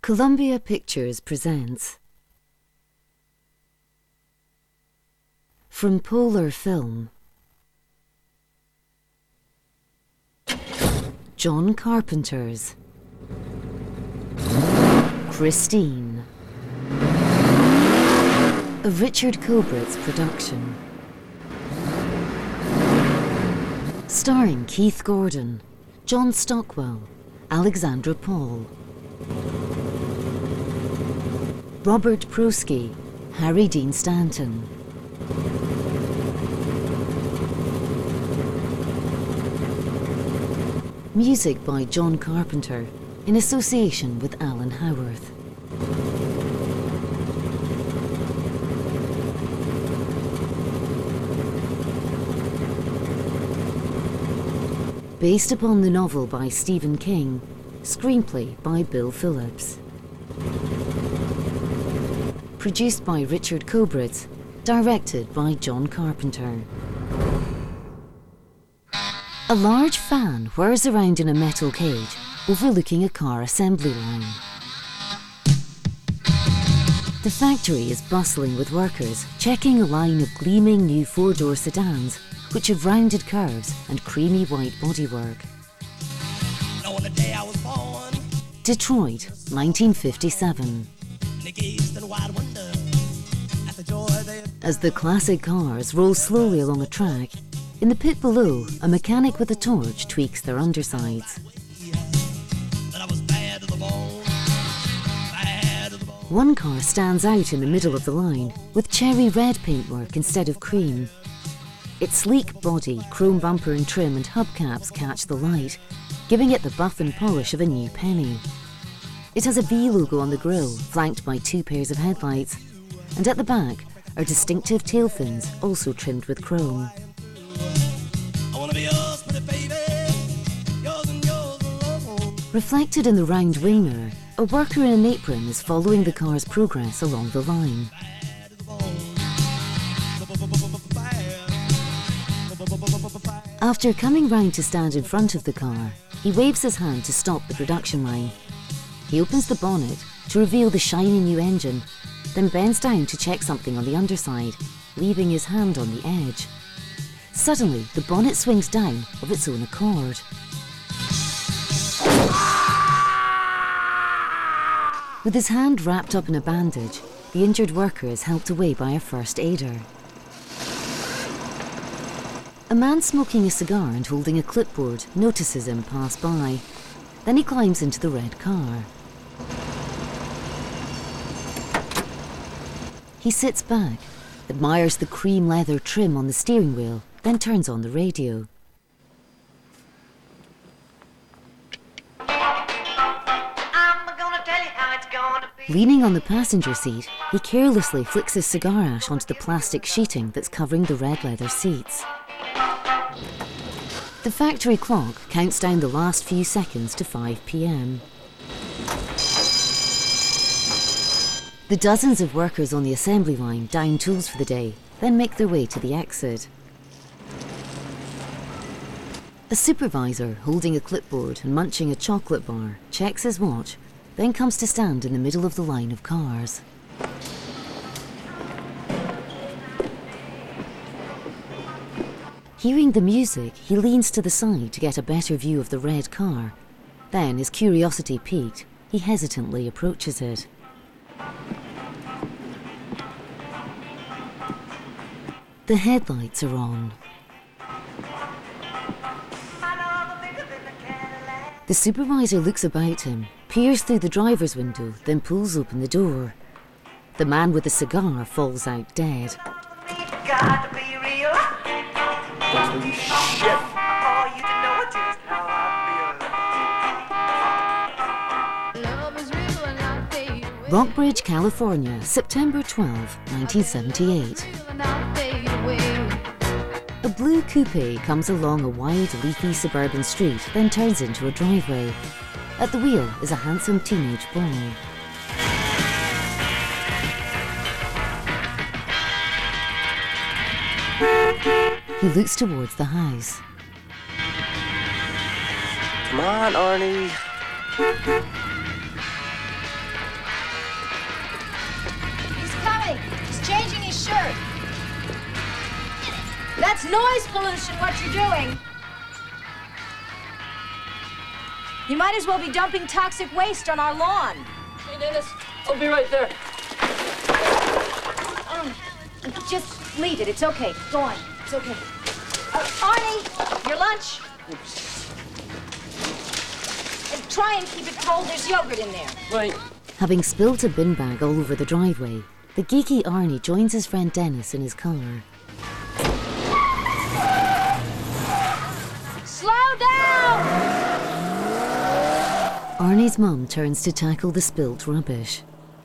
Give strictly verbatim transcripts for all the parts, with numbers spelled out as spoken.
Columbia Pictures presents From Polar Film, John Carpenter's Christine, a Richard Cobritz production. Starring Keith Gordon, John Stockwell, Alexandra Paul, Robert Prosky, Harry Dean Stanton, music by John Carpenter in association with Alan Howarth. Based upon the novel by Stephen King, screenplay by Bill Phillips. Produced by Richard Cobritz, directed by John Carpenter. A large fan whirs around in a metal cage, overlooking a car assembly line. The factory is bustling with workers, checking a line of gleaming new four-door sedans, which have rounded curves and creamy white bodywork. On the day I was born, Detroit, nineteen fifty-seven. and I gazed in wide wonder at the joy they had As the classic cars roll slowly along a track, in the pit below, a mechanic with a torch tweaks their undersides. that I was bad to the bone, bad to the bone. One car stands out in the middle of the line, with cherry red paintwork instead of cream. Its sleek body, chrome bumper and trim and hubcaps catch the light, giving it the buff and polish of a new penny. It has a V logo on the grille, flanked by two pairs of headlights, and at the back are distinctive tail fins, also trimmed with chrome. I wanna be yours, pretty baby, yours and yours alone. Reflected in the round wing mirror, a worker in an apron is following the car's progress along the line. Bad to the bone. Bad. After coming round to stand in front of the car, he waves his hand to stop the production line. He opens the bonnet to reveal the shiny new engine, then bends down to check something on the underside, leaving his hand on the edge. Suddenly, the bonnet swings down of its own accord. With his hand wrapped up in a bandage, the injured worker is helped away by a first aider. A man smoking a cigar and holding a clipboard notices him pass by. Then he climbs into the red car. He sits back, admires the cream leather trim on the steering wheel, then turns on the radio. I'm gonna tell you how it's gonna be. Leaning on the passenger seat, he carelessly flicks his cigar ash onto the plastic sheeting that's covering the red leather seats. The factory clock counts down the last few seconds to five p m. The dozens of workers on the assembly line down tools for the day, then make their way to the exit. A supervisor holding a clipboard and munching a chocolate bar checks his watch, then comes to stand in the middle of the line of cars. Hearing the music, he leans to the side to get a better view of the red car. Then, his curiosity piqued, he hesitantly approaches it. The headlights are on. My love bigger than the Cadillac. The supervisor looks about him, peers through the driver's window, then pulls open the door. The man with the cigar falls out dead. Got to be real. Holy shit! Oh, you to know just how I Love is real and I'll fade away. Rockbridge, California, September twelfth, nineteen seventy-eight. Real and I'll fade away. A blue coupe comes along a wide, leafy suburban street, then turns into a driveway. At the wheel is a handsome teenage boy. He looks towards the house. Come on, Arnie. shirt. That's noise pollution, what you're doing. You might as well be dumping toxic waste on our lawn. Hey, Dennis, I'll be right there. Um, just leave it. It's okay. Go on. It's okay. Uh, Arnie, your lunch. And try and keep it cold. There's yogurt in there. Right. Having spilt a bin bag all over the driveway, the geeky Arnie joins his friend Dennis in his car. Slow down! Arnie's mum turns to tackle the spilt rubbish.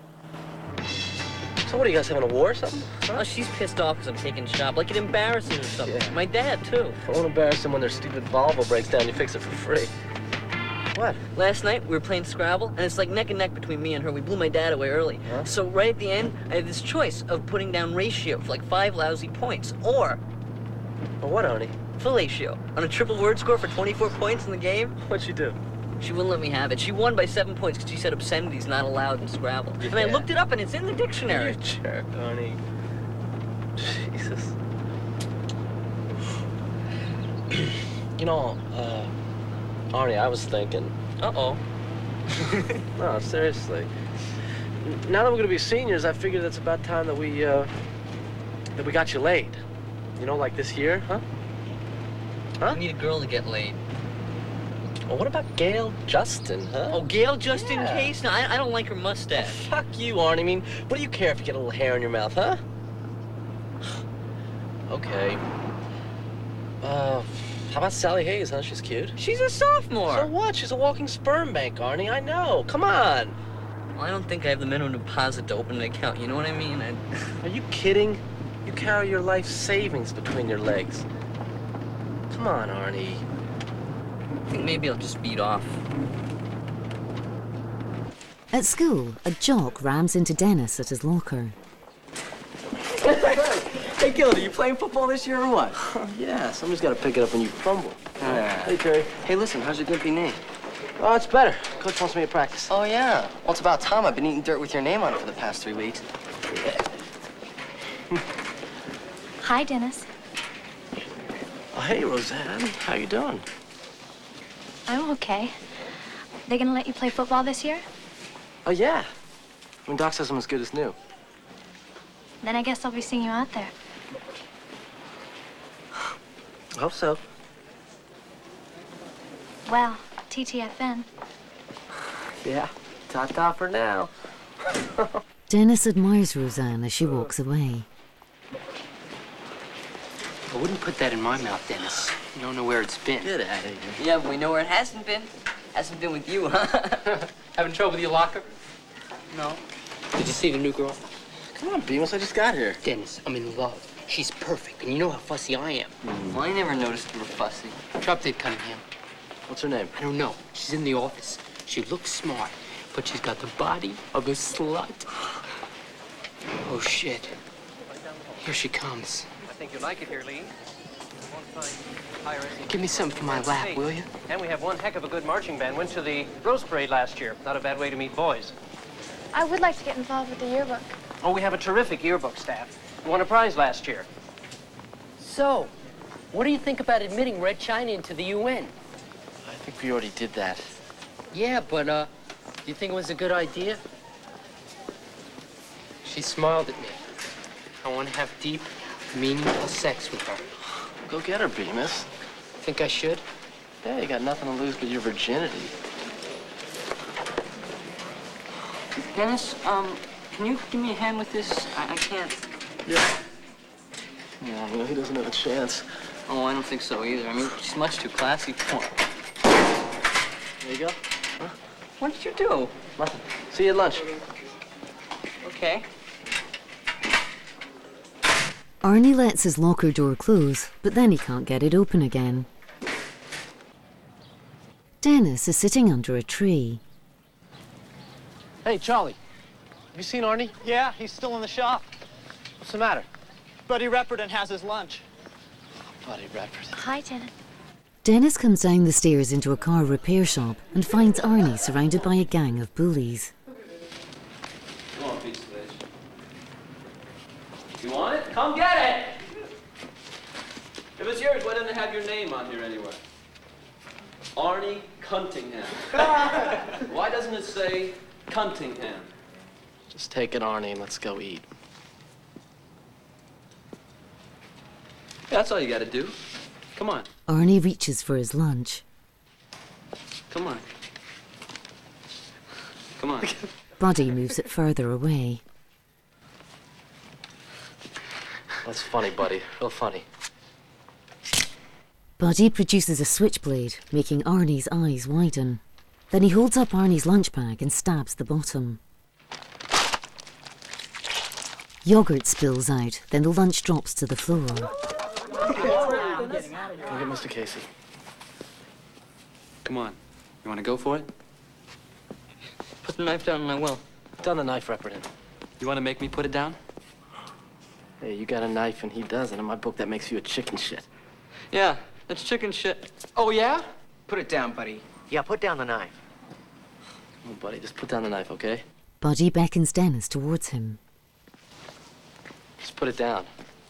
So what, are you guys having a war or something? Huh? Oh, she's pissed off because I'm taking shop. Like it embarrasses her or something. Yeah. My dad, too. Don't embarrass them when their stupid Volvo breaks down, you fix it for free. What? Last night, we were playing Scrabble, and it's like neck and neck between me and her. We blew my dad away early. Huh? So right at the end, I had this choice of putting down ratio for like five lousy points, or Well, what, Arnie? fellatio on a triple word score for twenty-four points in the game. What'd you do? She wouldn't let me have it. She won by seven points because she said obscenity's not allowed in Scrabble. And I Yeah. looked it up, and it's in the dictionary. You jerk, Arnie. Jesus. You know, uh, Arnie, I was thinking. Uh-oh. No, seriously. Now that we're gonna be seniors, I figured it's about time that we, uh, that we got you laid. You know, like this year, huh? Huh? I need a girl to get laid. Well, what about Gail Justin, huh? Oh, Gail, just in Yeah. case? No, I, I don't like her mustache. Fuck you, Arnie. I mean, what do you care if you get a little hair in your mouth, huh? Okay. Uh, how about Sally Hayes, huh? She's cute. She's a sophomore. So what? She's a walking sperm bank, Arnie. I know. Come on. Well, I don't think I have the minimum deposit to open an account. You know what I mean? I... Are you kidding? You carry your life savings between your legs. Come on, Arnie. I think maybe I'll just beat off. At school, a jock rams into Dennis at his locker. Hey, Gilda, you playing football this year or what? Oh, yeah, somebody's got to pick it up when you fumble. Yeah. Hey, Terry. Hey, listen, how's your gimpy knee? Oh, it's better. Coach wants me to practice. Oh, yeah. Well, it's about time. I've been eating dirt with your name on it for the past three weeks. Hi, Dennis. Oh, hey, Roseanne. How you doing? I'm okay. They gonna let you play football this year? Oh, yeah. I mean, Doc says I'm as good as new. Then I guess I'll be seeing you out there. I hope so. Well, T T F N. Yeah. Ta-ta for now. Dennis admires Roseanne as she walks away. I wouldn't put that in my mouth, Dennis. You don't know where it's been. Get out of here. Yeah, but we know where it hasn't been. Hasn't been with you, huh? Having trouble with your locker? No. Did you see the new girl? Come on, Bemis. I just got here. Dennis, I'm in love. She's perfect, and you know how fussy I am. Well, I never noticed you were fussy. Drop dead Cunningham. What's her name? I don't know. She's in the office. She looks smart, but she's got the body of a slut. Oh, shit. Here she comes. I think you'll like it here, Lee. Give me something for my lap, will you? And we have one heck of a good marching band. Went to the Rose Parade last year. Not a bad way to meet boys. I would like to get involved with the yearbook. Oh, we have a terrific yearbook staff. Won a prize last year. So, what do you think about admitting Red China into the U N? I think we already did that. Yeah, but, uh, you think it was a good idea? She smiled at me. I want to have deep, meaningful sex with her. Go get her, Bemis. Think I should? Yeah, you got nothing to lose but your virginity. Dennis, um, can you give me a hand with this? I, I can't. Yeah. Yeah, you know, he doesn't have a chance. Oh, I don't think so either. I mean, she's much too classy for him. There you go. Huh? What did you do? Nothing. See you at lunch. Okay. Arnie lets his locker door close, but then he can't get it open again. Dennis is sitting under a tree. Hey, Charlie. Have you seen Arnie? Yeah, he's still in the shop. What's the matter? Buddy Repperton has his lunch. Buddy Repperton. Hi, Dennis. Dennis comes down the stairs into a car repair shop and finds Arnie surrounded by a gang of bullies. You want it? Come get it! If it's yours, why doesn't it have your name on here anywhere? Arnie Cuntingham. Why doesn't it say Cuntingham? Just take it, Arnie, and let's go eat. Yeah, that's all you gotta do. Come on. Arnie reaches for his lunch. Come on. Come on. Buddy moves it further away. That's funny, buddy. Real funny. Buddy produces a switchblade, making Arnie's eyes widen. Then he holds up Arnie's lunch bag and stabs the bottom. Yogurt spills out, then the lunch drops to the floor. Go get Mister Casey. Come on. You wanna go for it? Put the knife down and I will. Down the knife, Repperton. You wanna make me put it down? Hey, you got a knife and he doesn't. In my book, that makes you a chicken shit. Yeah, that's chicken shit. Oh, yeah? Put it down, buddy. Yeah, put down the knife. Come on, buddy, just put down the knife, okay? Buddy beckons Dennis towards him. Just put it down.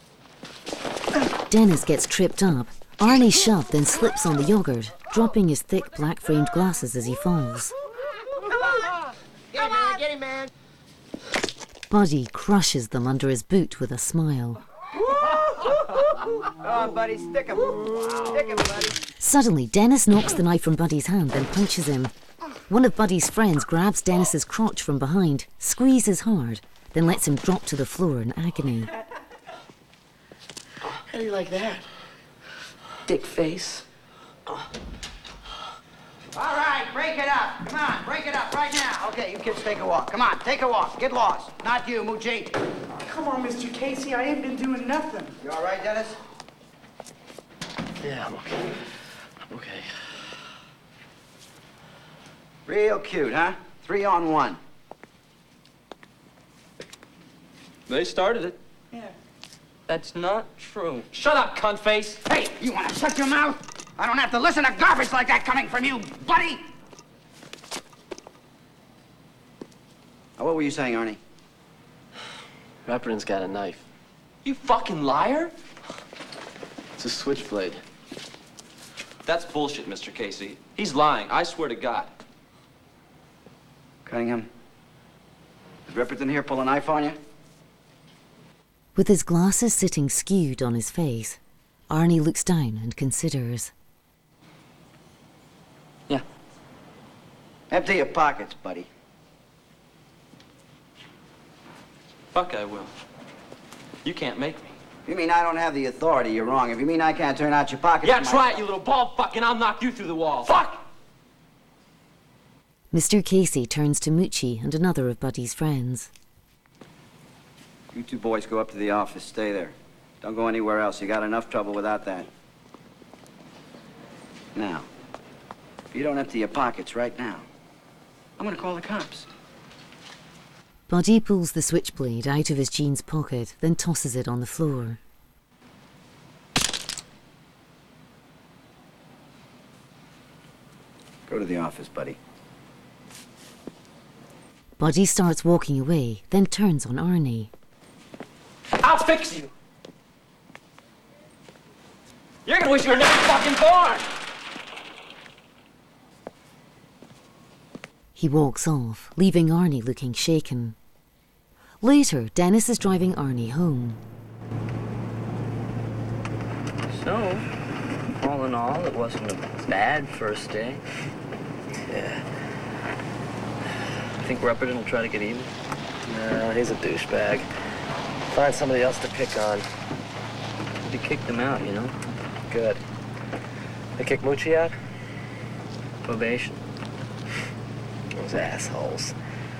Dennis gets tripped up. Arnie shoved, then slips on the yogurt, dropping his thick black-framed glasses as he falls. Get him, man. Get him, man. Buddy crushes them under his boot with a smile. Come on, buddy. Stick him. Stick him, buddy. Suddenly, Dennis knocks the knife from Buddy's hand, then punches him. One of Buddy's friends grabs Dennis's crotch from behind, squeezes hard, then lets him drop to the floor in agony. How do you like that? Dick face. All right, break it up. Come on, break it up right now. Okay, you kids take a walk. Come on, take a walk. Get lost. Not you, Moochie. Come on, Mister Casey. I ain't been doing nothing. You all right, Dennis? Yeah, I'm okay. I'm okay. Real cute, huh? Three on one. They started it. Yeah. That's not true. Shut up, cunt face! Hey, you want to shut your mouth? I don't have to listen to garbage like that coming from you, buddy! Now, what were you saying, Arnie? Repperton's got a knife. You fucking liar! It's a switchblade. That's bullshit, Mister Casey. He's lying, I swear to God. Cunningham, did Repperton here pull a knife on you? With his glasses sitting skewed on his face, Arnie looks down and considers. Yeah. Empty your pockets, buddy. Fuck, I will. You can't make me. If you mean I don't have the authority, you're wrong. If you mean I can't turn out your pockets... Yeah, for try myself- it, you little bald fuck, and I'll knock you through the wall. Fuck! Mister Casey turns to Moochie and another of Buddy's friends. You two boys go up to the office. Stay there. Don't go anywhere else. You got enough trouble without that. Now, if you don't empty your pockets right now, I'm gonna call the cops. Buddy pulls the switchblade out of his jeans pocket, then tosses it on the floor. Go to the office, buddy. Buddy starts walking away, then turns on Arnie. I'll fix you! You're gonna wish you were never fucking born! He walks off, leaving Arnie looking shaken. Later, Dennis is driving Arnie home. So, all in all, it wasn't a bad first day. Yeah. Think Repperton will try to get even? No, he's a douchebag. Find somebody else to pick on. He kicked him out, you know? Good. They kick Moochie out? Probation. Those assholes.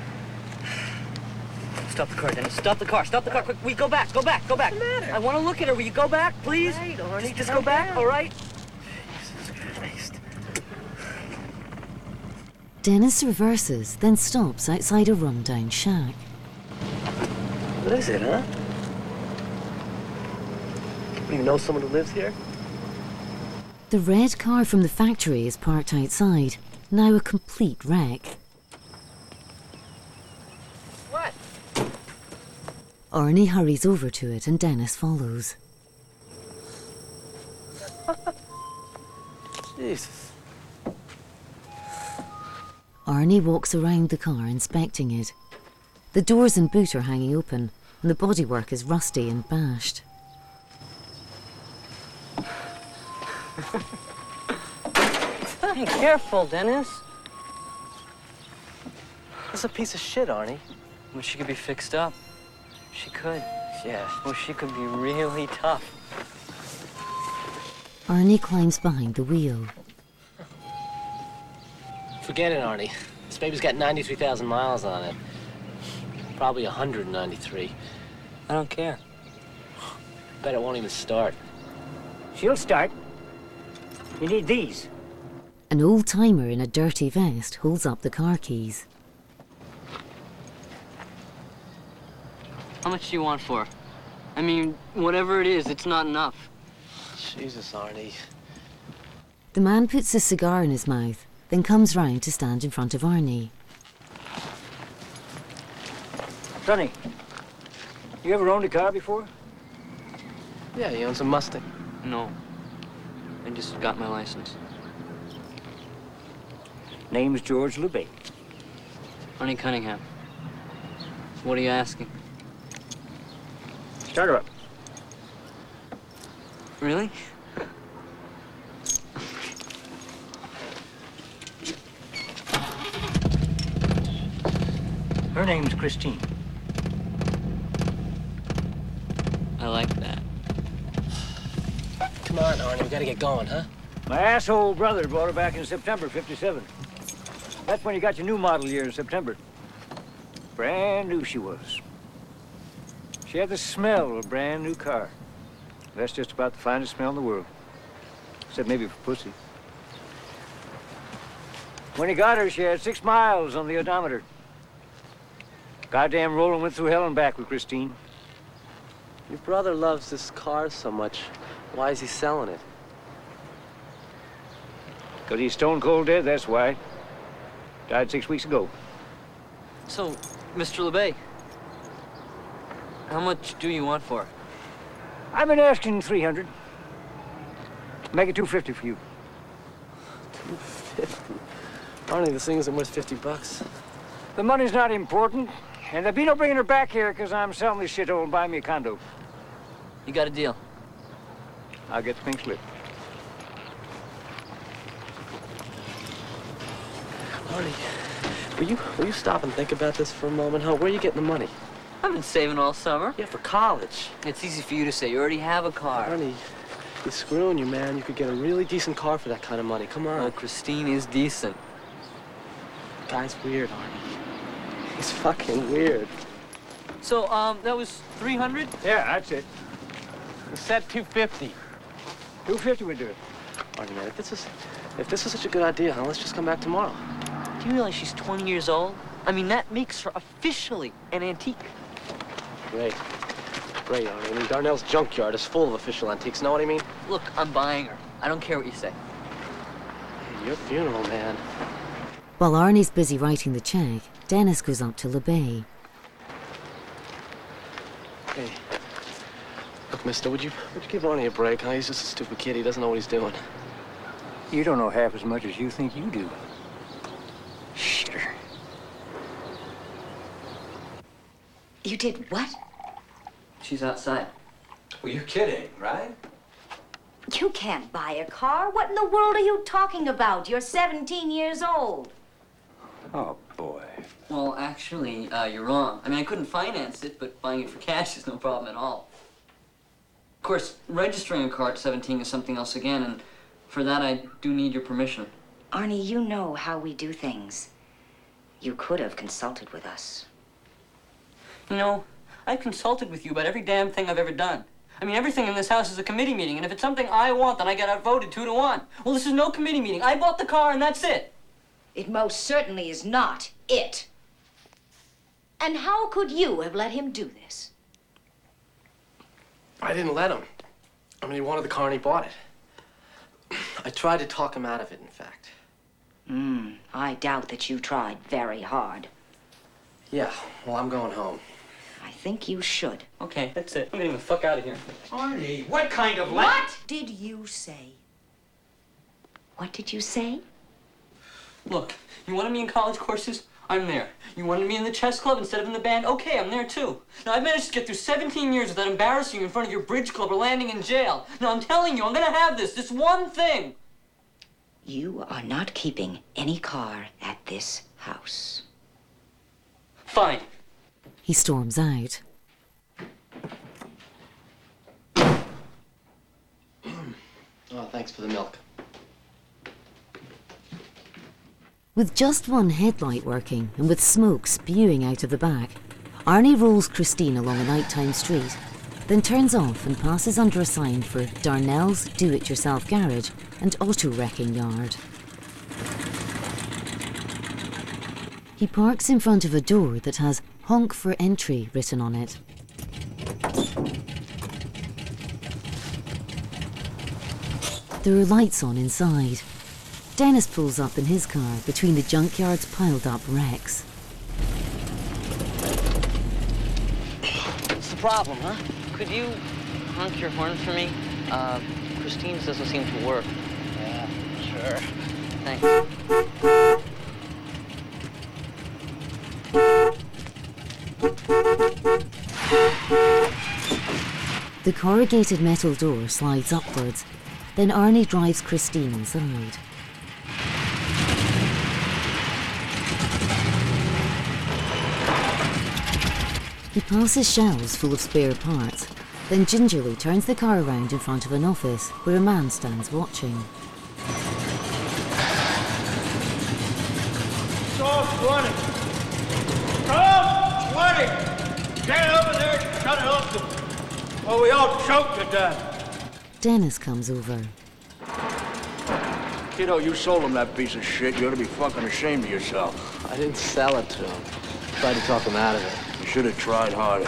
Stop the car, Dennis. Stop the car. Stop the car. Quick, we go back. Go back. Go back. What's the matter? I want to look at her. Will you go back, please? Right, Arnie, just, just calm go back, down. all right? Jesus Christ. Dennis reverses, then stops outside a rundown shack. What is it, huh? Do you know someone who lives here? The red car from the factory is parked outside, now a complete wreck. What? Arnie hurries over to it and Dennis follows. Jesus. Arnie walks around the car inspecting it. The doors and boot are hanging open and the bodywork is rusty and bashed. Hey, careful, Dennis. That's a piece of shit, Arnie. Well, she could be fixed up. She could. Yeah. Well, she could be really tough. Arnie climbs behind the wheel. Forget it, Arnie. This baby's got ninety-three thousand miles on it. Probably one hundred ninety-three. I don't care. Bet it won't even start. She'll start. You need these. An old-timer in a dirty vest holds up the car keys. How much do you want for her? I mean, whatever it is, it's not enough. Jesus, Arnie. The man puts a cigar in his mouth, then comes round to stand in front of Arnie. Sonny, you ever owned a car before? Yeah, he owns a Mustang. No. I just got my license. Name's George LeBay. Arnie Cunningham. What are you asking? Start her up. Really? Her name's Christine. I like that. Come on, Arnie, we gotta get going, huh? My asshole brother brought her back in September fifty-seven. That's when you got your new model year in September. Brand new she was. She had the smell of a brand new car. That's just about the finest smell in the world. Except maybe for pussy. When he got her, she had six miles on the odometer. Goddamn rolling went through hell and back with Christine. Your brother loves this car so much. Why is he selling it? Because he's stone cold dead, that's why. Died six weeks ago. So, Mister LeBay, how much do you want for her? I've been asking three hundred. Make it two fifty for you. two fifty? Arnie, this thing isn't worth fifty bucks. The money's not important, and there'll be no bringing her back here because I'm selling this shithole and buying me a condo. You got a deal. I'll get the pink slip. Arnie, will you, will you stop and think about this for a moment, huh? Where are you getting the money? I've been saving all summer. Yeah, for college. It's easy for you to say. You already have a car. Arnie, he's screwing you, man. You could get a really decent car for that kind of money. Come on. Oh, Christine is decent. Guy's weird, Arnie. He's fucking weird. So, um, that was three hundred? Yeah, that's it. You said two fifty. two fifty would do it. Arnie, man, if this is, if this is such a good idea, huh, let's just come back tomorrow. Do you realize she's twenty years old? I mean, that makes her officially an antique. Great. Great, Arnie. I mean, Darnell's junkyard is full of official antiques. Know what I mean? Look, I'm buying her. I don't care what you say. Hey, your funeral, man. While Arnie's busy writing the check, Dennis goes up to LeBay. Hey. Look, mister, would you, would you give Arnie a break, huh? He's just a stupid kid. He doesn't know what he's doing. You don't know half as much as you think you do. Shitter. You did what? She's outside. Well, you're kidding, right? You can't buy a car. What in the world are you talking about? You're seventeen years old. Oh, boy. Well, actually, uh, you're wrong. I mean, I couldn't finance it, but buying it for cash is no problem at all. Of course, registering a car at seventeen is something else again, and for that, I do need your permission. Arnie, you know how we do things. You could have consulted with us. You know, I've consulted with you about every damn thing I've ever done. I mean, everything in this house is a committee meeting, and if it's something I want, then I get outvoted two to one. Well, this is no committee meeting. I bought the car, and that's it. It most certainly is not it. And how could you have let him do this? I didn't let him. I mean, he wanted the car and he bought it. I tried to talk him out of it, in fact. Hmm, I doubt that you tried very hard. Yeah, well, I'm going home. I think you should. Okay, that's it. I'm getting the fuck out of here. Arnie, what kind of What did you say? What did you say? Look, you wanted me in college courses? I'm there. You wanted me in the chess club instead of in the band? Okay, I'm there too. Now, I've managed to get through seventeen years without embarrassing you in front of your bridge club or landing in jail. Now, I'm telling you, I'm gonna have this, this one thing. You are not keeping any car at this house. Fine. He storms out. Oh, thanks for the milk. With just one headlight working and with smoke spewing out of the back, Arnie rolls Christine along a nighttime street, then turns off and passes under a sign for Darnell's Do-It-Yourself Garage and Auto Wrecking Yard. He parks in front of a door that has Honk for Entry written on it. There are lights on inside. Dennis pulls up in his car between the junkyard's piled up wrecks. What's the problem, huh? Could you honk your horn for me? Uh, Christine's doesn't seem to work. Yeah, sure. Thanks. The corrugated metal door slides upwards, then Arnie drives Christine inside. He passes shelves full of spare parts, then gingerly turns the car around in front of an office where a man stands watching. Soft running. Soft running. Get over there and shut it off, or we all choke to death. Dennis comes over. Kiddo, you sold him that piece of shit. You ought to be fucking ashamed of yourself. I didn't sell it to him. Tried to talk him out of it. You should have tried harder.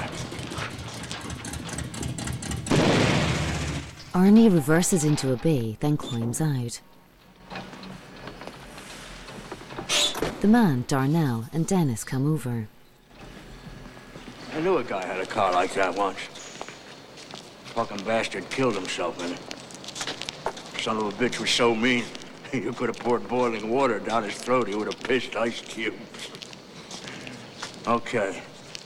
Arnie reverses into a bay, then climbs out. The man, Darnell, and Dennis come over. I knew a guy had a car like that once. Fucking bastard killed himself in it. Son of a bitch was so mean, you could have poured boiling water down his throat, he would have pissed ice cubes. Okay.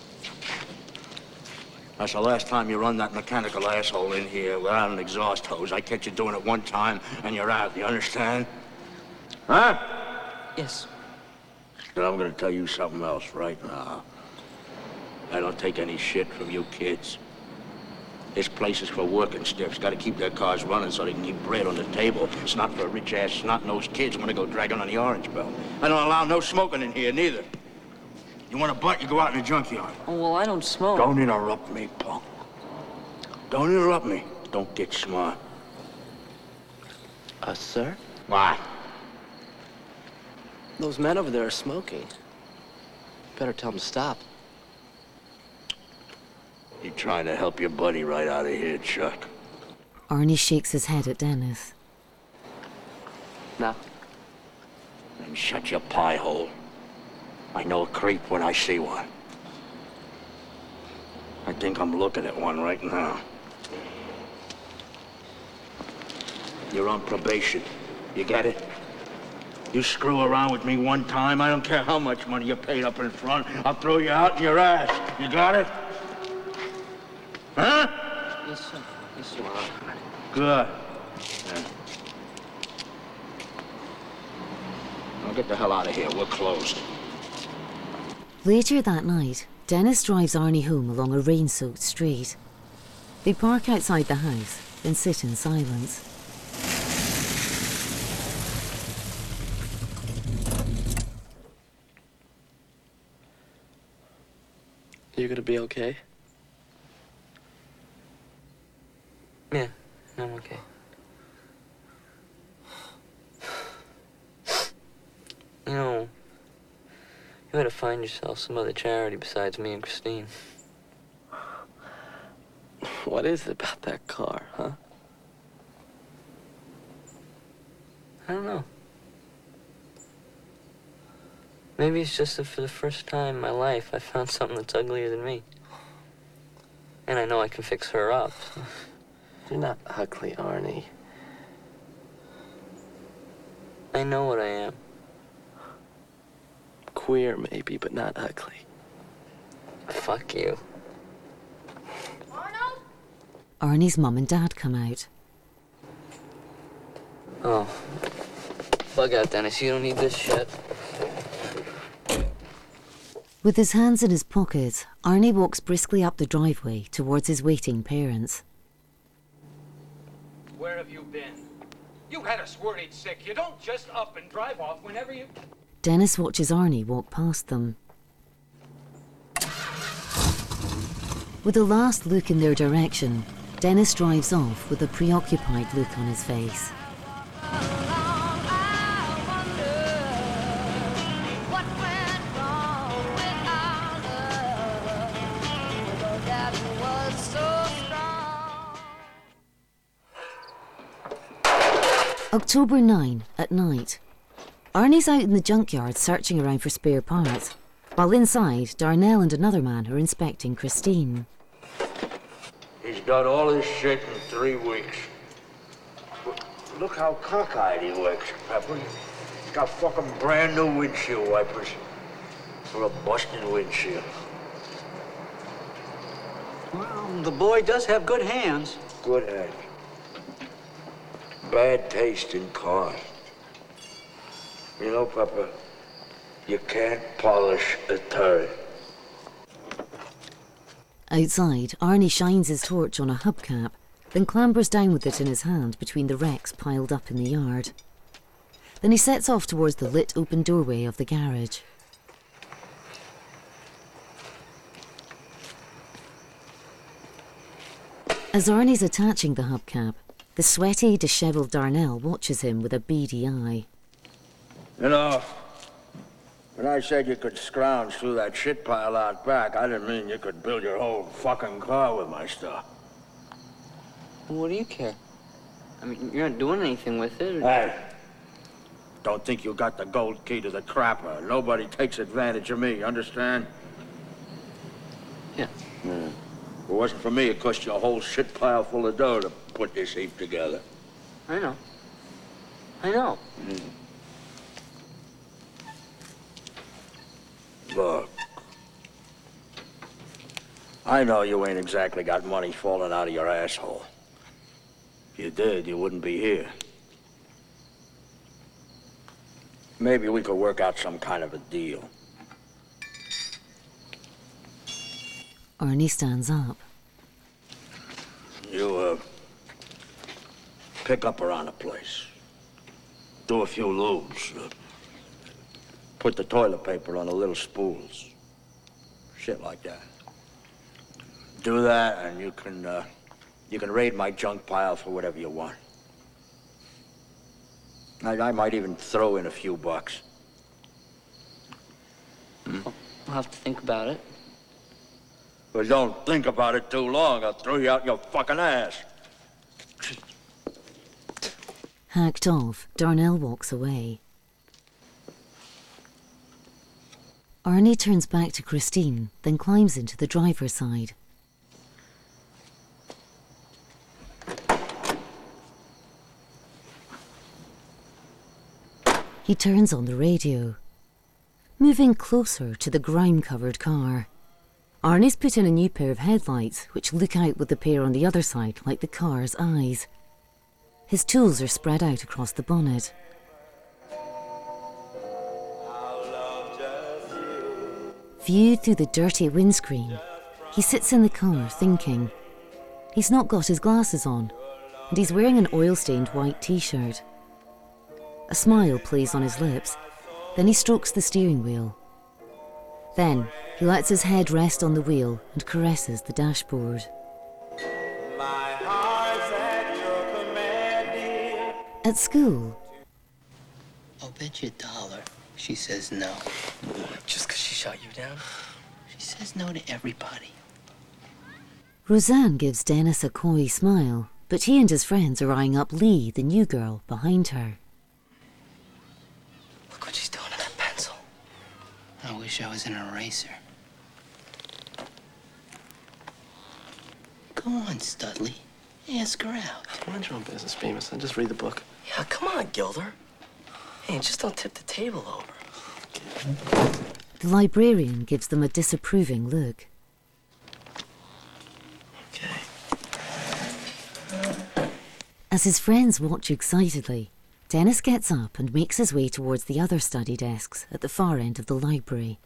That's the last time you run that mechanical asshole in here without an exhaust hose. I catch you doing it one time and you're out, you understand? Huh? Yes. Then I'm gonna tell you something else right now. I don't take any shit from you kids. This place is for working stiffs. Gotta keep their cars running so they can keep bread on the table. It's not for rich-ass, snot-nosed kids who wanna go dragging on the orange belt. I don't allow no smoking in here, neither. You want a butt, you go out in the junkyard. Oh, well, I don't smoke. Don't interrupt me, punk. Don't interrupt me. Don't get smart. Uh, sir? Why? Those men over there are smoking. Better tell them to stop. You're trying to help your buddy right out of here, Chuck. Arnie shakes his head at Dennis. No. Then shut your pie hole. I know a creep when I see one. I think I'm looking at one right now. You're on probation. You get it? You screw around with me one time, I don't care how much money you paid up in front, I'll throw you out in your ass. You got it? Huh? Yes, sir. Yes, sir. Good. Yeah. Now get the hell out of here. We're closed. Later that night, Dennis drives Arnie home along a rain-soaked street. They park outside the house, then sit in silence. You gonna be okay? Yeah, I'm okay. You know, you ought to find yourself some other charity besides me and Christine. What is it about that car, huh? I don't know. Maybe it's just that for the first time in my life, I found something that's uglier than me. And I know I can fix her up. You're not ugly, Arnie. I know what I am. Queer, maybe, but not ugly. Fuck you. Arnie's mum and dad come out. Oh. Bug out, Dennis. You don't need this shit. With his hands in his pockets, Arnie walks briskly up the driveway towards his waiting parents. Where have you been? You had us worried sick. You don't just up and drive off whenever you... Dennis watches Arnie walk past them. With a last look in their direction, Dennis drives off with a preoccupied look on his face. October ninth, at night. Arnie's out in the junkyard searching around for spare parts, while inside, Darnell and another man are inspecting Christine. He's got all his shit in three weeks. Look how cockeyed he looks, Pepper. He's got fucking brand new windshield wipers for a busted windshield. Well, the boy does have good hands. Good hands. Bad taste in cars. You know, Pepper, you can't polish a turd. Outside, Arnie shines his torch on a hubcap, then clambers down with it in his hand between the wrecks piled up in the yard. Then he sets off towards the lit open doorway of the garage. As Arnie's attaching the hubcap, the sweaty, dishevelled Darnell watches him with a beady eye. You know, when I said you could scrounge through that shit pile out back, I didn't mean you could build your whole fucking car with my stuff. What do you care? I mean, you're not doing anything with it. Or... Hey, don't think you got the gold key to the crapper. Nobody takes advantage of me, understand? Yeah. Yeah. If it wasn't for me, it cost you a whole shit pile full of dough to put this heap together. I know. I know. Mm. Look, I know you ain't exactly got money falling out of your asshole. If you did, you wouldn't be here. Maybe we could work out some kind of a deal. Arnie stands up. You, uh, pick up around the place. Do a few loops. Uh, put the toilet paper on the little spools. Shit like that. Do that, and you can, uh, you can raid my junk pile for whatever you want. I, I might even throw in a few bucks. Hmm? I'll have to think about it. But don't think about it too long. I'll throw you out your fucking ass. Hacked off, Darnell walks away. Arnie turns back to Christine, then climbs into the driver's side. He turns on the radio, moving closer to the grime-covered car. Arnie's put in a new pair of headlights, which look out with the pair on the other side like the car's eyes. His tools are spread out across the bonnet. Viewed through the dirty windscreen, he sits in the car thinking. He's not got his glasses on, and he's wearing an oil-stained white t-shirt. A smile plays on his lips, then he strokes the steering wheel. Then, he lets his head rest on the wheel and caresses the dashboard. At school... I'll bet you a dollar she says no. Just because she shot you down? She says no to everybody. Roseanne gives Dennis a coy smile, but he and his friends are eyeing up Lee, the new girl, behind her. Look what she's doing to that pencil. I wish I was an eraser. Go on, Studley. Ask her out. Mind your own business, Bemis, and just read the book. Yeah, come on, Gilder. Hey, just don't tip the table over. The librarian gives them a disapproving look. Okay. As his friends watch excitedly, Dennis gets up and makes his way towards the other study desks at the far end of the library.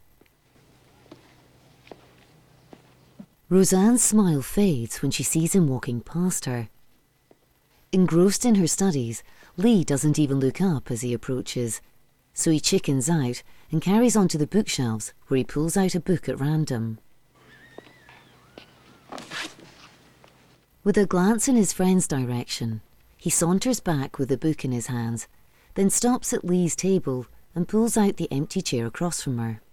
Roseanne's smile fades when she sees him walking past her. Engrossed in her studies, Lee doesn't even look up as he approaches, so he chickens out and carries on to the bookshelves where he pulls out a book at random. With a glance in his friend's direction, he saunters back with the book in his hands, then stops at Lee's table and pulls out the empty chair across from her.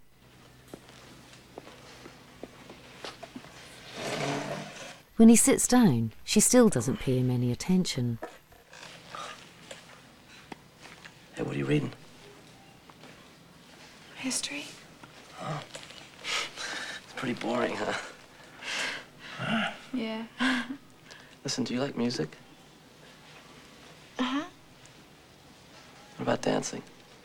When he sits down, she still doesn't pay him any attention. Hey, what are you reading? History. Oh. It's pretty boring, huh? Yeah. Listen, do you like music? Uh-huh. What about dancing?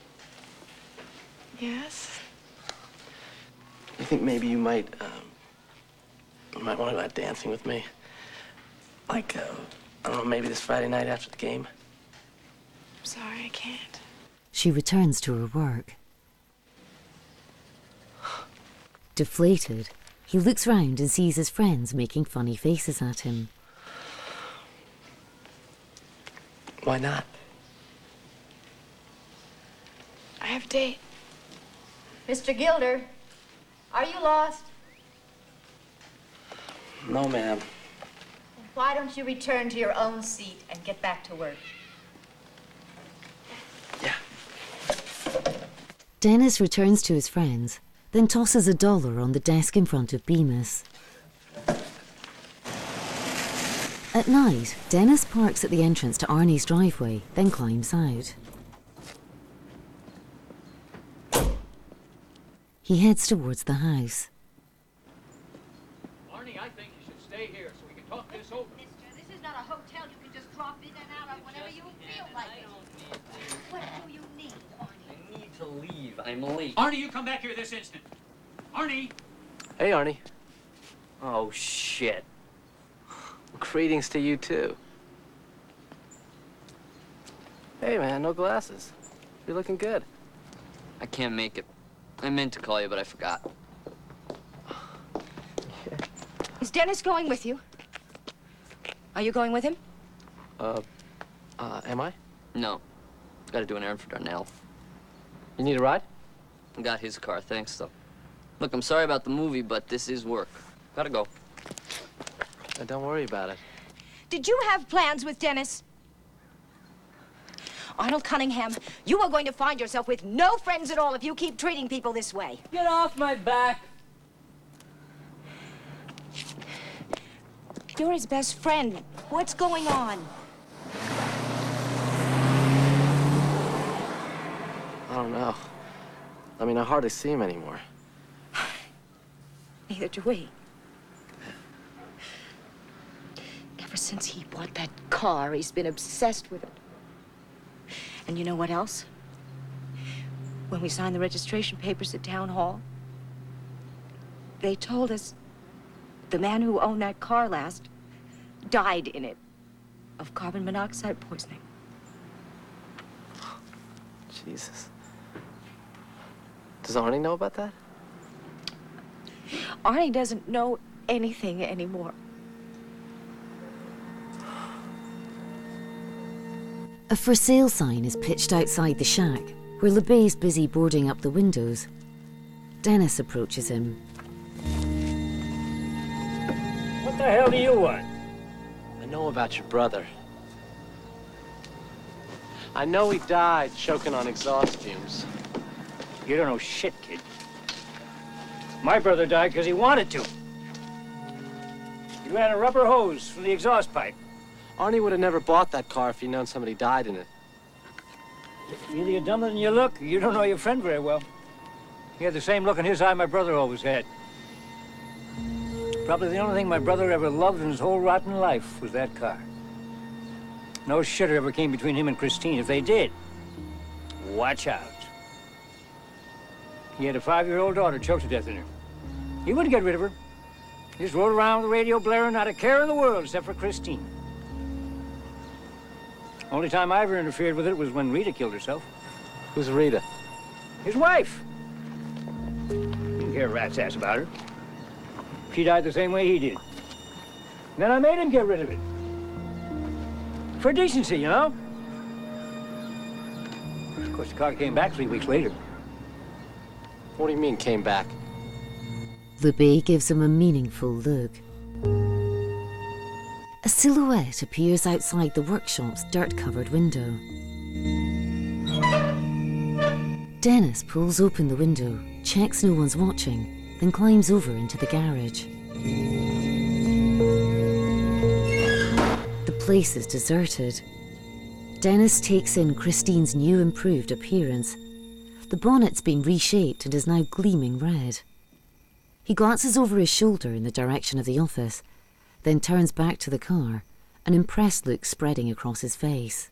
Yes. You think maybe you might, um, you might want to go out dancing with me? Like, uh, I don't know, maybe this Friday night after the game? I'm sorry, I can't. She returns to her work. Deflated, he looks round and sees his friends making funny faces at him. Why not? I have a date. Mister Gilder, are you lost? No, ma'am. Why don't you return to your own seat and get back to work? Dennis returns to his friends, then tosses a dollar on the desk in front of Bemis. At night, Dennis parks at the entrance to Arnie's driveway, then climbs out. He heads towards the house. Arnie, I think you should stay here so we can talk this over. Mister, this is not a hotel you can just drop in and out of whenever you feel like it. What do you need, Arnie? I need to leave. I'm late. Arnie, you come back here this instant. Arnie! Hey, Arnie. Oh, shit. Greetings to you, too. Hey, man, no glasses. You're looking good. I can't make it. I meant to call you, but I forgot. Is Dennis going with you? Are you going with him? Uh, uh, am I? No. Gotta do an errand for Darnell. You need a ride? I got his car, thanks, though. Look, I'm sorry about the movie, but this is work. Gotta go. Uh, don't worry about it. Did you have plans with Dennis? Arnold Cunningham, you are going to find yourself with no friends at all if you keep treating people this way. Get off my back. You're his best friend. What's going on? I don't know. I mean, I hardly see him anymore. Neither do we. Ever since he bought that car, he's been obsessed with it. And you know what else? When we signed the registration papers at Town Hall, they told us the man who owned that car last died in it of carbon monoxide poisoning. Jesus. Does Arnie know about that? Arnie doesn't know anything anymore. A for sale sign is pitched outside the shack, where LeBay's busy boarding up the windows. Dennis approaches him. What the hell do you want? I know about your brother. I know he died choking on exhaust fumes. You don't know shit, kid. My brother died because he wanted to. He ran a rubber hose for the exhaust pipe. Arnie would have never bought that car if he'd known somebody died in it. Either you're dumber than you look, or you don't know your friend very well. He had the same look in his eye my brother always had. Probably the only thing my brother ever loved in his whole rotten life was that car. No shitter ever came between him and Christine. If they did, watch out. He had a five-year-old daughter choked to death in her. He wouldn't get rid of her. He just rode around with the radio blaring, not a care in the world except for Christine. Only time I ever interfered with it was when Rita killed herself. Who's Rita? His wife. Didn't care a rat's ass about her. She died the same way he did. Then I made him get rid of it. For decency, you know? Of course, the car came back three weeks later. What do you mean, came back? Lubé gives him a meaningful look. A silhouette appears outside the workshop's dirt-covered window. Dennis pulls open the window, checks no one's watching, then climbs over into the garage. The place is deserted. Dennis takes in Christine's new improved appearance. The bonnet's been reshaped and is now gleaming red. He glances over his shoulder in the direction of the office, then turns back to the car, an impressed look spreading across his face.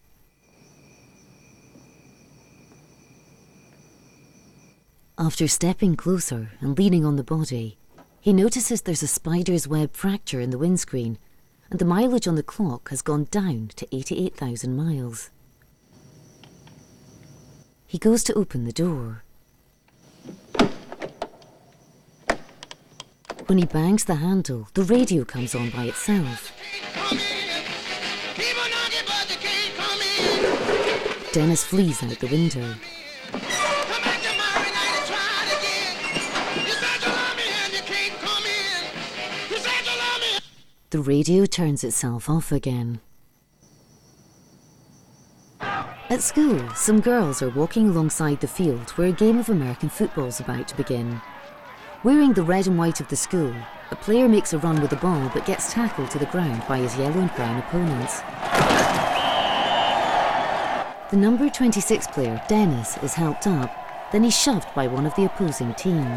After stepping closer and leaning on the body, he notices there's a spider's web fracture in the windscreen, and the mileage on the clock has gone down to eighty-eight thousand miles. He goes to open the door. When he bangs the handle, the radio comes on by itself. Dennis flees out the window. The radio turns itself off again. At school, some girls are walking alongside the field where a game of American football is about to begin. Wearing the red and white of the school, a player makes a run with the ball but gets tackled to the ground by his yellow and brown opponents. The number twenty-six player, Dennis, is helped up, then he's shoved by one of the opposing team.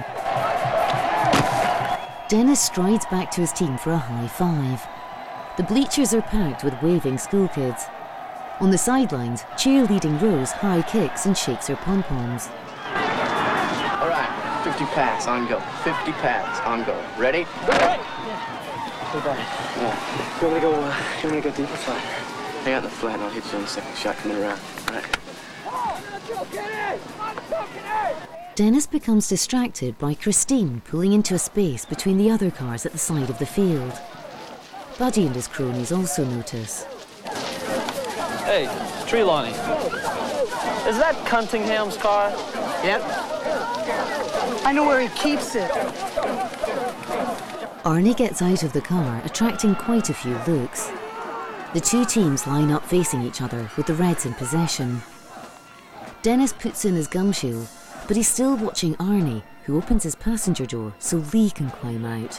Dennis strides back to his team for a high five. The bleachers are packed with waving schoolkids. On the sidelines, cheerleading Rose high kicks and shakes her pom-poms. All right, fifty pads on go. fifty pads on go. Ready? Hey, buddy. Yeah. You want me to go, uh, you want me to go deep or flat? Hang out in the flat and I'll hit you on the second shot coming around. All right. Dennis becomes distracted by Christine pulling into a space between the other cars at the side of the field. Buddy and his cronies also notice. Hey, Trelawney. Is that Cunningham's car? Yep. I know where he keeps it. Arnie gets out of the car, attracting quite a few looks. The two teams line up facing each other with the Reds in possession. Dennis puts in his gum shield, but he's still watching Arnie, who opens his passenger door so Lee can climb out.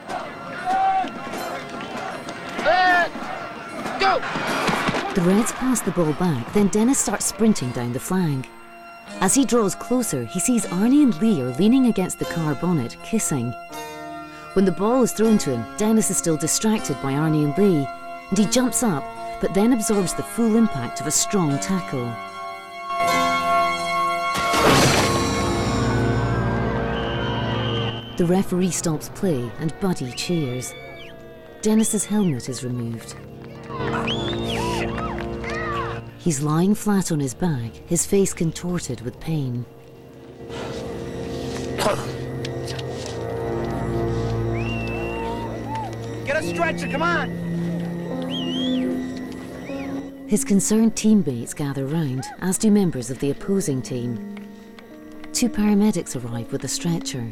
Go! The Reds pass the ball back, then Dennis starts sprinting down the flank. As he draws closer, he sees Arnie and Lee are leaning against the car bonnet, kissing. When the ball is thrown to him, Dennis is still distracted by Arnie and Lee, and he jumps up, but then absorbs the full impact of a strong tackle. The referee stops play and Buddy cheers. Dennis's helmet is removed. He's lying flat on his back, his face contorted with pain. Get a stretcher, come on! His concerned teammates gather round, as do members of the opposing team. Two paramedics arrive with a stretcher.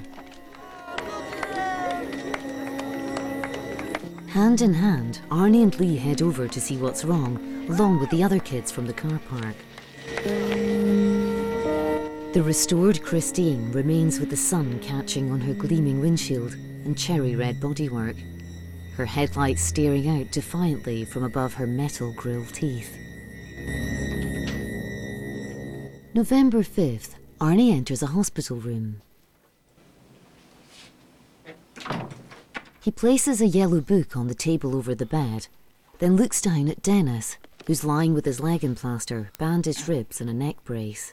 Hand in hand, Arnie and Lee head over to see what's wrong, along with the other kids from the car park. The restored Christine remains with the sun catching on her gleaming windshield and cherry red bodywork, her headlights staring out defiantly from above her metal grille teeth. November fifth, Arnie enters a hospital room. He places a yellow book on the table over the bed, then looks down at Dennis, who's lying with his leg in plaster, bandaged ribs and a neck brace.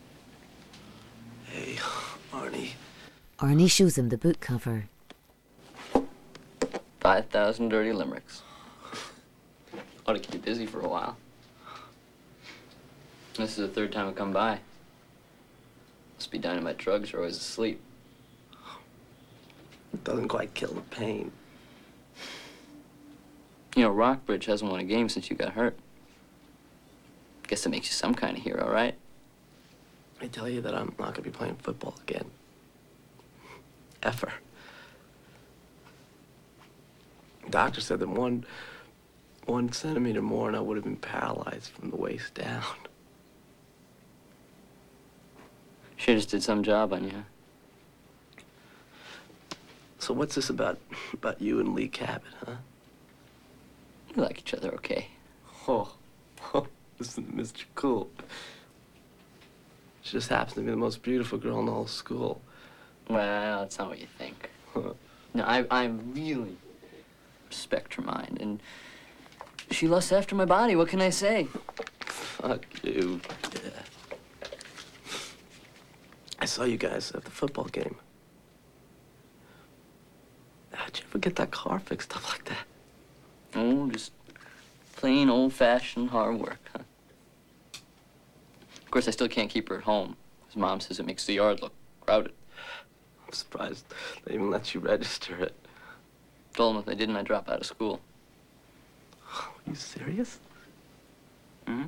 Hey, Arnie. Arnie shows him the book cover. Five thousand dirty limericks. Ought to keep you busy for a while. This is the third time I've come by. Must be dynamite drugs are always asleep. It doesn't quite kill the pain. You know, Rockbridge hasn't won a game since you got hurt. Guess that makes you some kind of hero, right? I tell you that I'm not gonna be playing football again. Ever. The doctor said that one, one centimeter more and I would have been paralyzed from the waist down. She just did some job on you. So what's this about, about you and Lee Cabot, huh? We like each other, okay? Oh, listen to Mister Cool. She just happens to be the most beautiful girl in the whole school. Well, that's not what you think. No, I, I really respect her mind, and she lusts after my body. What can I say? Fuck you. Yeah. I saw you guys at the football game. How'd you ever get that car fixed up like that? Oh, just plain old-fashioned hard work, huh? Of course, I still can't keep her at home. His mom says it makes the yard look crowded. I'm surprised they even let you register it. Told them if they didn't, I'd drop out of school. Are you serious? Hmm?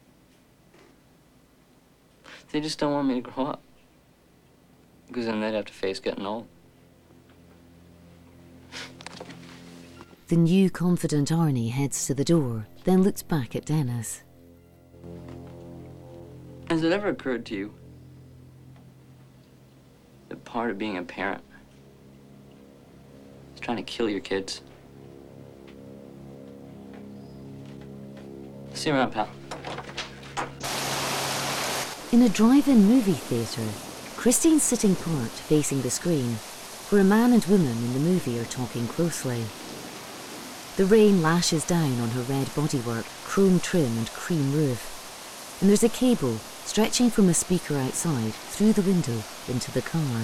They just don't want me to grow up. Because then they'd have to face getting old. The new, confident Arnie heads to the door, then looks back at Dennis. Has it ever occurred to you that part of being a parent is trying to kill your kids? See you around, pal. In a drive-in movie theatre, Christine's sitting parked facing the screen, where a man and woman in the movie are talking closely. The rain lashes down on her red bodywork, chrome trim and cream roof, and there's a cable stretching from a speaker outside through the window into the car.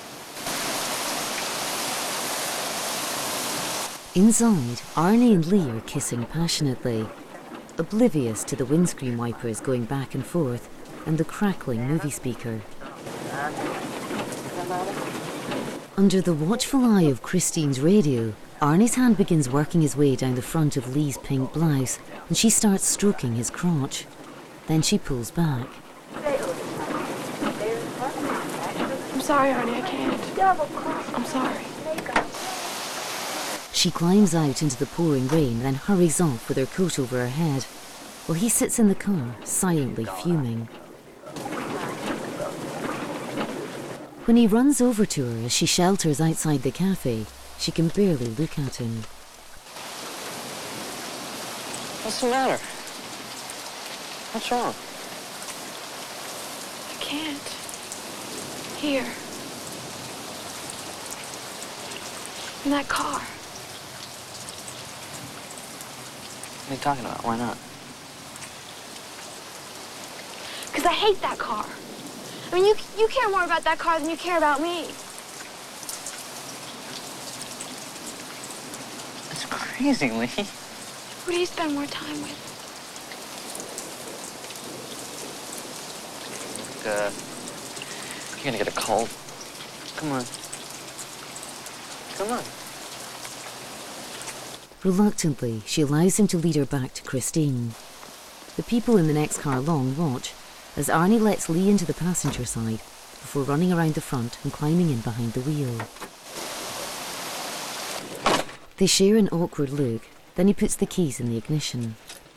Inside, Arnie and Lee are kissing passionately, oblivious to the windscreen wipers going back and forth and the crackling movie speaker. Under the watchful eye of Christine's radio, Arnie's hand begins working his way down the front of Lee's pink blouse, and she starts stroking his crotch. Then she pulls back. I'm sorry, Arnie, I can't. I'm sorry. She climbs out into the pouring rain, then hurries off with her coat over her head, while he sits in the car, silently fuming. When he runs over to her as she shelters outside the cafe, she can barely look at him. What's the matter? What's wrong? I can't. Here. In that car. What are you talking about? Why not? Because I hate that car. I mean, you, you care more about that car than you care about me. That's crazy, Lee. Who do you spend more time with? Uh, you're gonna get a cold. Come on. Come on. Reluctantly, she allows him to lead her back to Christine. The people in the next car along watch as Arnie lets Lee into the passenger side before running around the front and climbing in behind the wheel. They share an awkward look, then he puts the keys in the ignition.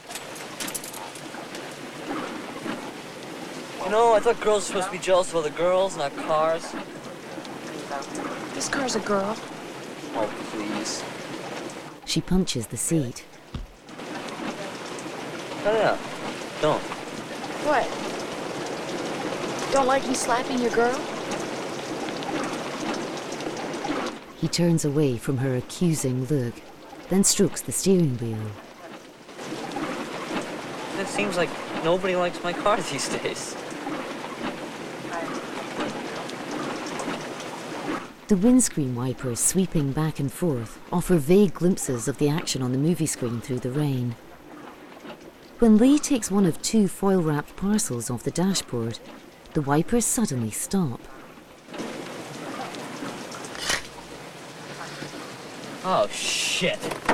You know, I thought girls were supposed to be jealous of other girls, not cars. This car's a girl. Oh, please. She punches the seat. Cut it out. Don't. What? Don't like me slapping your girl? He turns away from her accusing look, then strokes the steering wheel. It seems like nobody likes my car these days. The windscreen wipers sweeping back and forth offer vague glimpses of the action on the movie screen through the rain. When Lee takes one of two foil-wrapped parcels off the dashboard, the wipers suddenly stop. Oh, shit.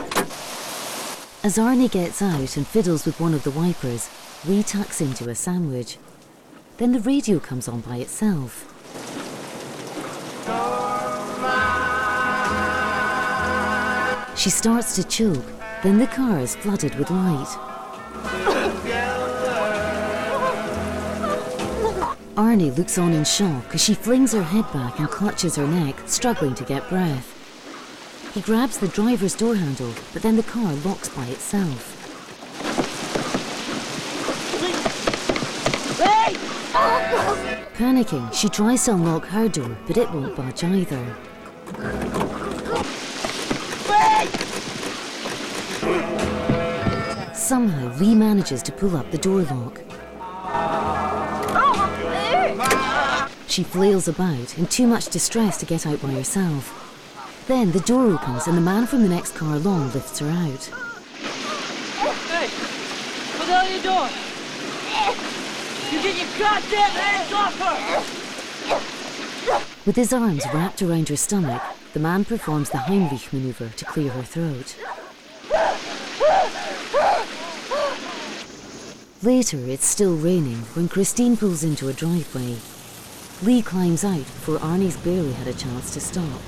As Arnie gets out and fiddles with one of the wipers, Lee tucks into a sandwich. Then the radio comes on by itself. She starts to choke, then the car is flooded with light. Arnie looks on in shock as she flings her head back and clutches her neck, struggling to get breath. He grabs the driver's door handle, but then the car locks by itself. Panicking, she tries to unlock her door, but it won't budge either. Somehow, Lee manages to pull up the door lock. She flails about, in too much distress to get out by herself. Then the door opens and the man from the next car along lifts her out. Hey, what the hell are you doing? You get your goddamn hands off her! With his arms wrapped around her stomach, the man performs the Heimlich maneuver to clear her throat. Later, it's still raining when Christine pulls into a driveway. Lee climbs out before Arnie's barely had a chance to stop.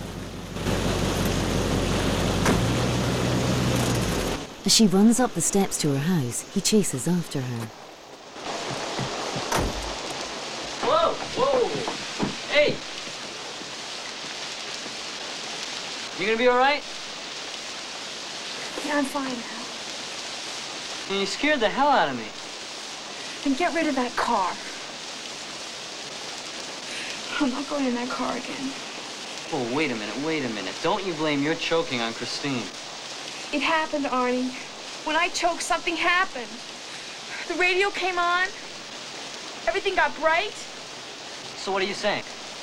As she runs up the steps to her house, he chases after her. Whoa, whoa, hey! You gonna be all right? Yeah, I'm fine now. You scared the hell out of me. Then get rid of that car. I'm not going in that car again. Oh, wait a minute, wait a minute. Don't you blame your choking on Christine. It happened, Arnie. When I choked, something happened. The radio came on. Everything got bright. So what are you saying?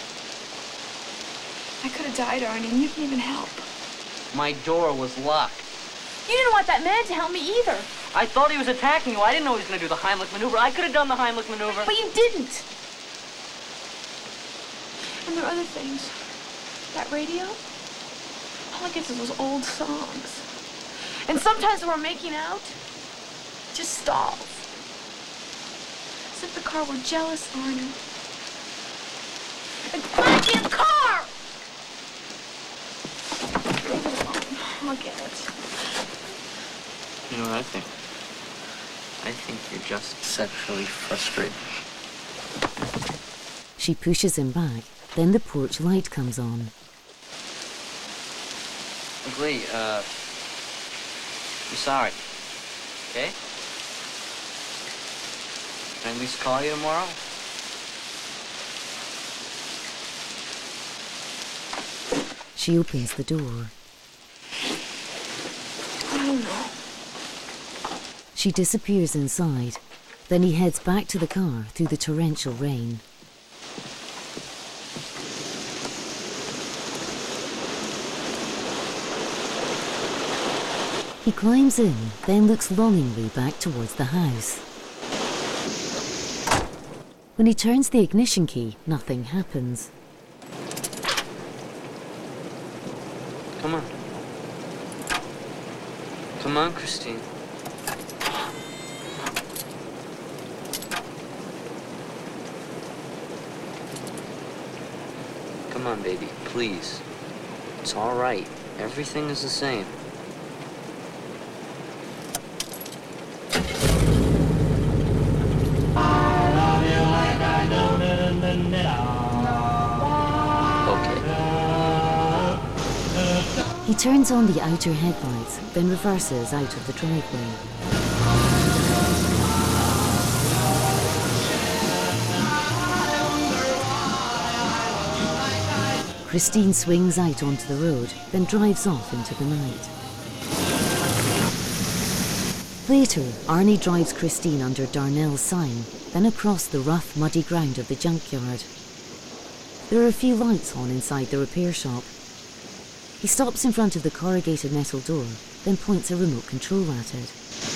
I could have died, Arnie, and you didn't even help. My door was locked. You didn't want that man to help me either. I thought he was attacking you. I didn't know he was going to do the Heimlich maneuver. I could have done the Heimlich maneuver. But you didn't. And there are other things. That radio, all it gets is those old songs. And sometimes when we're making out, it just stalls. As if the car were jealous, Arnie. A goddamn car! Leave it alone. I'll get it. You know what I think? I think you're just sexually frustrated. She pushes him back, then the porch light comes on. Look, Lee, uh, I'm sorry, okay? Can I at least call you tomorrow? She opens the door. I don't know. She disappears inside. Then he heads back to the car through the torrential rain. He climbs in, then looks longingly back towards the house. When he turns the ignition key, nothing happens. Come on. Come on, Christine. Come on, baby, please. It's all right. Everything is the same. He turns on the outer headlights, then reverses out of the driveway. Christine swings out onto the road, then drives off into the night. Later, Arnie drives Christine under Darnell's sign, then across the rough, muddy ground of the junkyard. There are a few lights on inside the repair shop. He stops in front of the corrugated metal door, then points a remote control at it.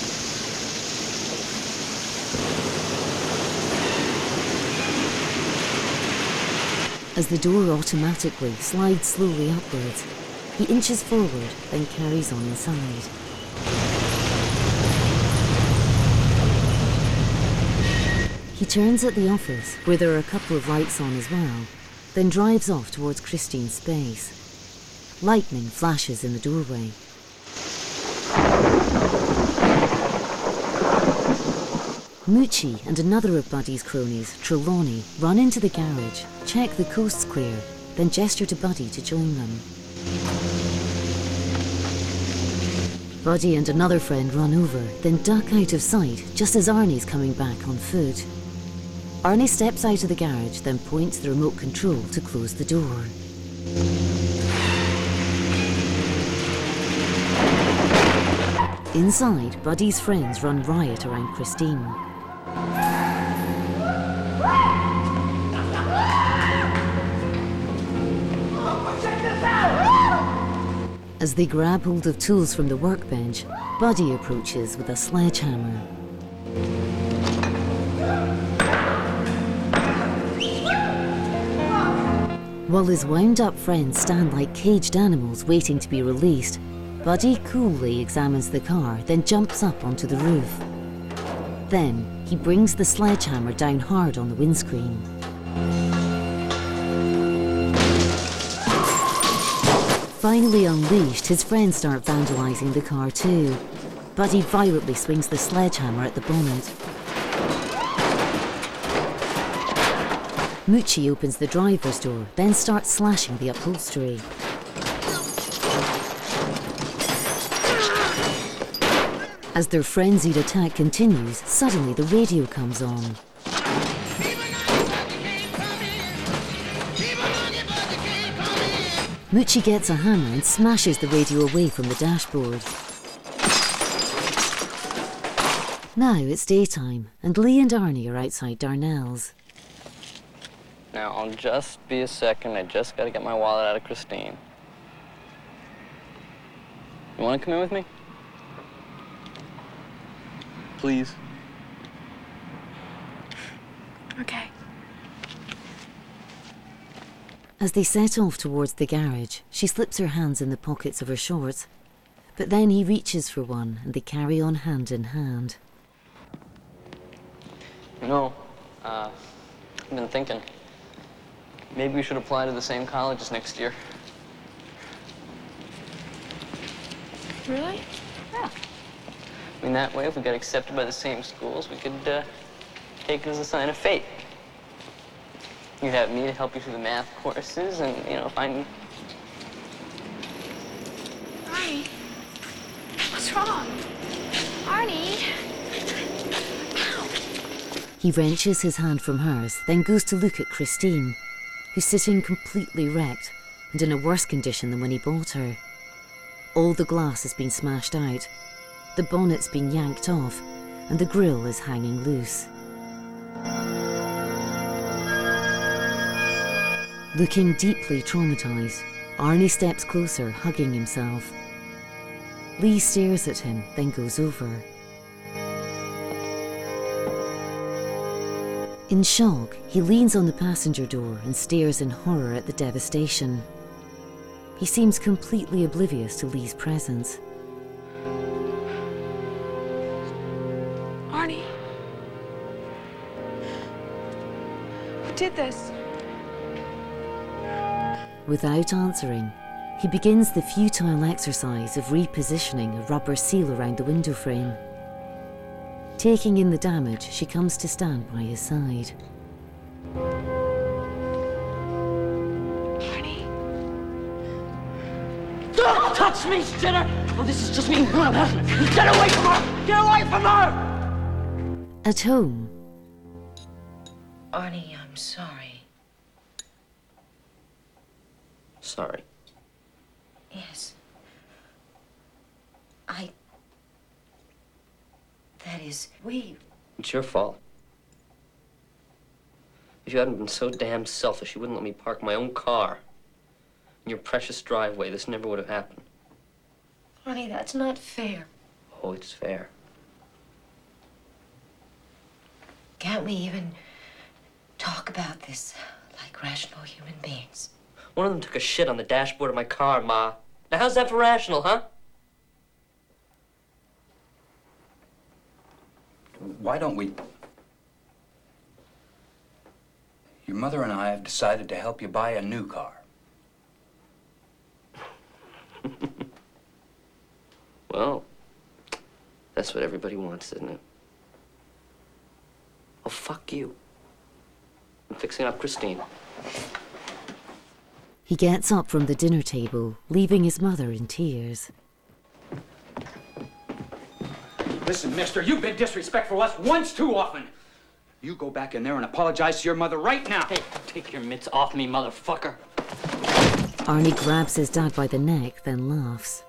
As the door automatically slides slowly upwards, he inches forward, then carries on inside. He turns at the office, where there are a couple of lights on as well, then drives off towards Christine's space. Lightning flashes in the doorway. Moochie and another of Buddy's cronies, Trelawney, run into the garage, check the coast's clear, then gesture to Buddy to join them. Buddy and another friend run over, then duck out of sight just as Arnie's coming back on foot. Arnie steps out of the garage, then points the remote control to close the door. Inside, Buddy's friends run riot around Christine. As they grab hold of tools from the workbench, Buddy approaches with a sledgehammer. While his wound-up friends stand like caged animals waiting to be released, Buddy coolly examines the car, then jumps up onto the roof. Then, he brings the sledgehammer down hard on the windscreen. Finally unleashed, his friends start vandalizing the car too. Buddy violently swings the sledgehammer at the bonnet. Moochie opens the driver's door, then starts slashing the upholstery. As their frenzied attack continues, suddenly the radio comes on. Moochie gets a hammer and smashes the radio away from the dashboard. Now it's daytime, and Lee and Arnie are outside Darnell's. Now, I'll just be a second. I just gotta get my wallet out of Christine. You wanna come in with me? Please. Okay. As they set off towards the garage, she slips her hands in the pockets of her shorts. But then he reaches for one, and they carry on hand in hand. You know, uh, I've been thinking, maybe we should apply to the same colleges next year. Really? Yeah. I mean, that way, if we got accepted by the same schools, we could uh, take it as a sign of fate. You'd have me to help you through the math courses, and, you know, find... Arnie? What's wrong? Arnie? He wrenches his hand from hers, then goes to look at Christine, who's sitting completely wrecked and in a worse condition than when he bought her. All the glass has been smashed out, the bonnet's been yanked off, and the grille is hanging loose. Looking deeply traumatized, Arnie steps closer, hugging himself. Lee stares at him, then goes over. In shock, he leans on the passenger door and stares in horror at the devastation. He seems completely oblivious to Lee's presence. Arnie? Who did this? Without answering, he begins the futile exercise of repositioning a rubber seal around the window frame. Taking in the damage, she comes to stand by his side. Arnie? Don't touch me, sinner! Oh, this is just me. Get away from her! Get away from her! At home, Arnie, I'm sorry. sorry. Yes. I... That is, we... It's your fault. If you hadn't been so damn selfish, you wouldn't let me park my own car in your precious driveway. This never would have happened. Honey, that's not fair. Oh, it's fair. Can't we even talk about this like rational human beings? One of them took a shit on the dashboard of my car, Ma. Now, how's that for rational, huh? Why don't we... Your mother and I have decided to help you buy a new car. Well, that's what everybody wants, isn't it? Oh, fuck you. I'm fixing up Christine. He gets up from the dinner table, leaving his mother in tears. Listen, mister, you've been disrespectful us once too often. You go back in there and apologize to your mother right now. Hey, take your mitts off me, motherfucker. Arnie grabs his dad by the neck, then laughs.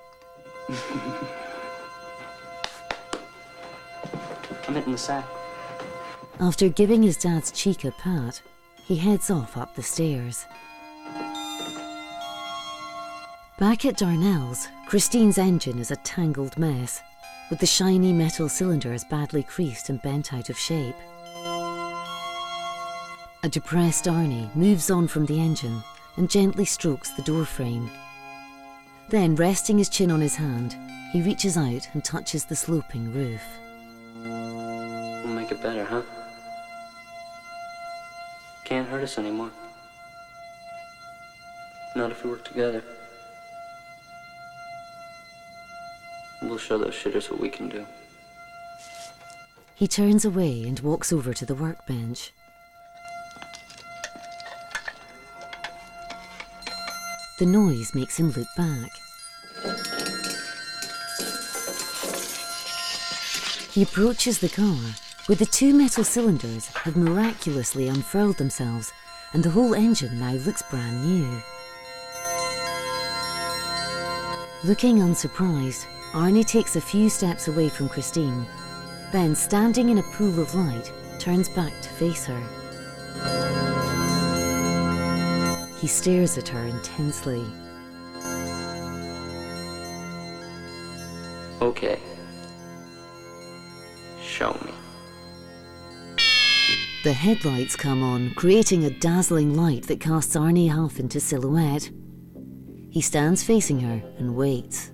I'm hitting the sack. After giving his dad's cheek a pat, he heads off up the stairs. Back at Darnell's, Christine's engine is a tangled mess, with the shiny metal cylinders badly creased and bent out of shape. A depressed Arnie moves on from the engine and gently strokes the door frame. Then, resting his chin on his hand, he reaches out and touches the sloping roof. We'll make it better, huh? Can't hurt us anymore. Not if we work together. We'll show those shitters what we can do. He turns away and walks over to the workbench. The noise makes him look back. He approaches the car, where the two metal cylinders have miraculously unfurled themselves, and the whole engine now looks brand new. Looking unsurprised, Arnie takes a few steps away from Christine, then, standing in a pool of light, turns back to face her. He stares at her intensely. Okay. Show me. The headlights come on, creating a dazzling light that casts Arnie half into silhouette. He stands facing her and waits.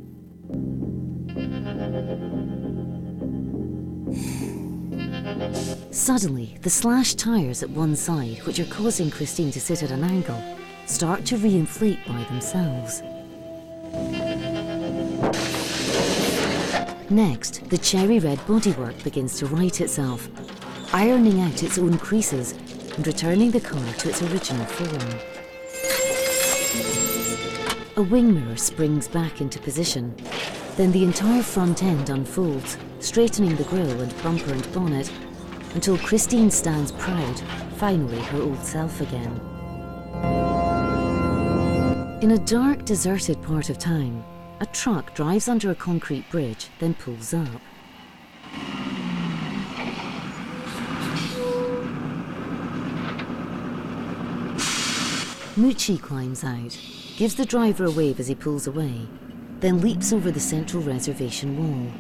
Suddenly, the slashed tyres at one side, which are causing Christine to sit at an angle, start to re-inflate by themselves. Next, the cherry red bodywork begins to right itself, ironing out its own creases and returning the car to its original form. A wing mirror springs back into position. Then the entire front end unfolds, straightening the grille and bumper and bonnet, until Christine stands proud, finally her old self again. In a dark, deserted part of town, a truck drives under a concrete bridge, then pulls up. Moochie climbs out, gives the driver a wave as he pulls away, then leaps over the central reservation wall.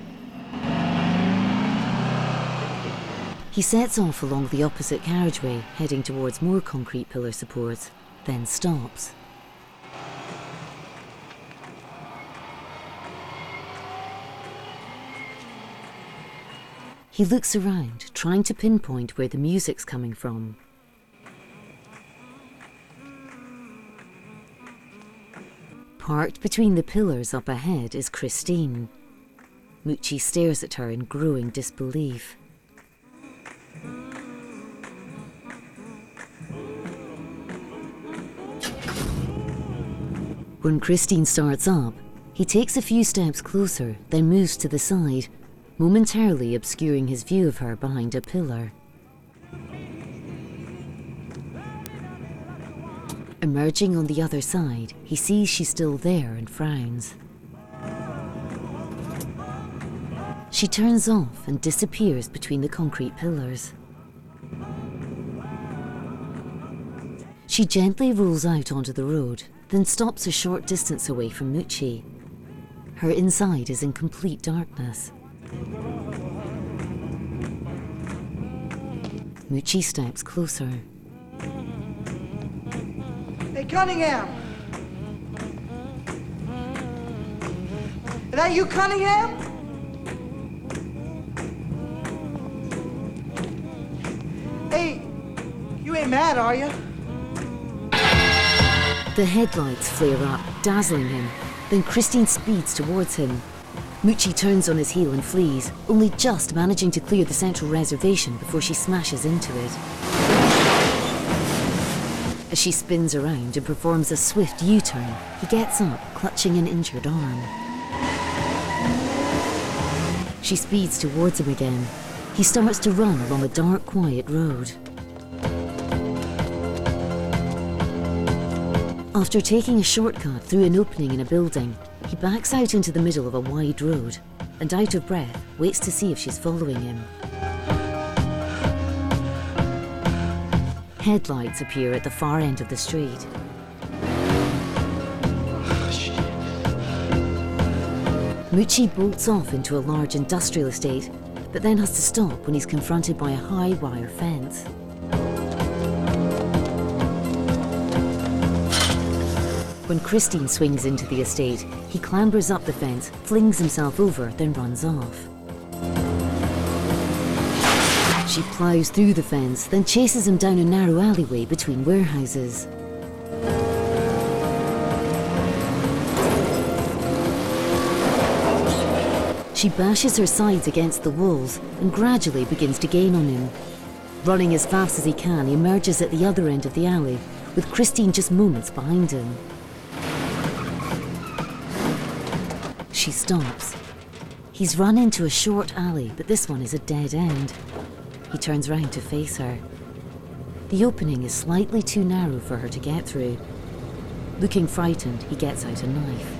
He sets off along the opposite carriageway, heading towards more concrete pillar supports, then stops. He looks around, trying to pinpoint where the music's coming from. Parked between the pillars up ahead is Christine. Moochie stares at her in growing disbelief. When Christine starts up, he takes a few steps closer, then moves to the side, momentarily obscuring his view of her behind a pillar. Emerging on the other side, he sees she's still there and frowns. She turns off and disappears between the concrete pillars. She gently rolls out onto the road, then stops a short distance away from Mucci. Her inside is in complete darkness. Mucci steps closer. Hey, Cunningham! Is that you, Cunningham? Hey, you ain't mad, are you? The headlights flare up, dazzling him. Then Christine speeds towards him. Mucci turns on his heel and flees, only just managing to clear the central reservation before she smashes into it. As she spins around and performs a swift U-turn, he gets up, clutching an injured arm. She speeds towards him again. He starts to run along a dark, quiet road. After taking a shortcut through an opening in a building, he backs out into the middle of a wide road and, out of breath, waits to see if she's following him. Headlights appear at the far end of the street. Mucci bolts off into a large industrial estate, but then has to stop when he's confronted by a high wire fence. When Christine swings into the estate, he clambers up the fence, flings himself over, then runs off. She plows through the fence, then chases him down a narrow alleyway between warehouses. She bashes her sides against the walls and gradually begins to gain on him. Running as fast as he can, he emerges at the other end of the alley, with Christine just moments behind him. She stops. He's run into a short alley, but this one is a dead end. He turns round to face her. The opening is slightly too narrow for her to get through. Looking frightened, he gets out a knife.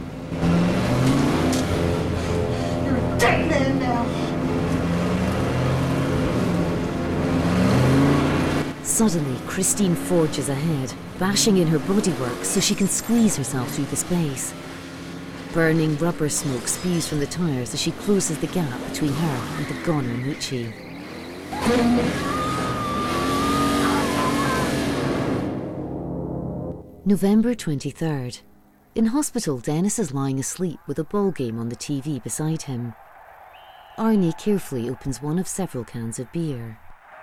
You're a dead man now! Suddenly, Christine forges ahead, bashing in her bodywork so she can squeeze herself through the space. Burning rubber smoke spews from the tires as she closes the gap between her and the goner Mucci. November twenty-third. In hospital, Dennis is lying asleep with a ball game on the T V beside him. Arnie carefully opens one of several cans of beer.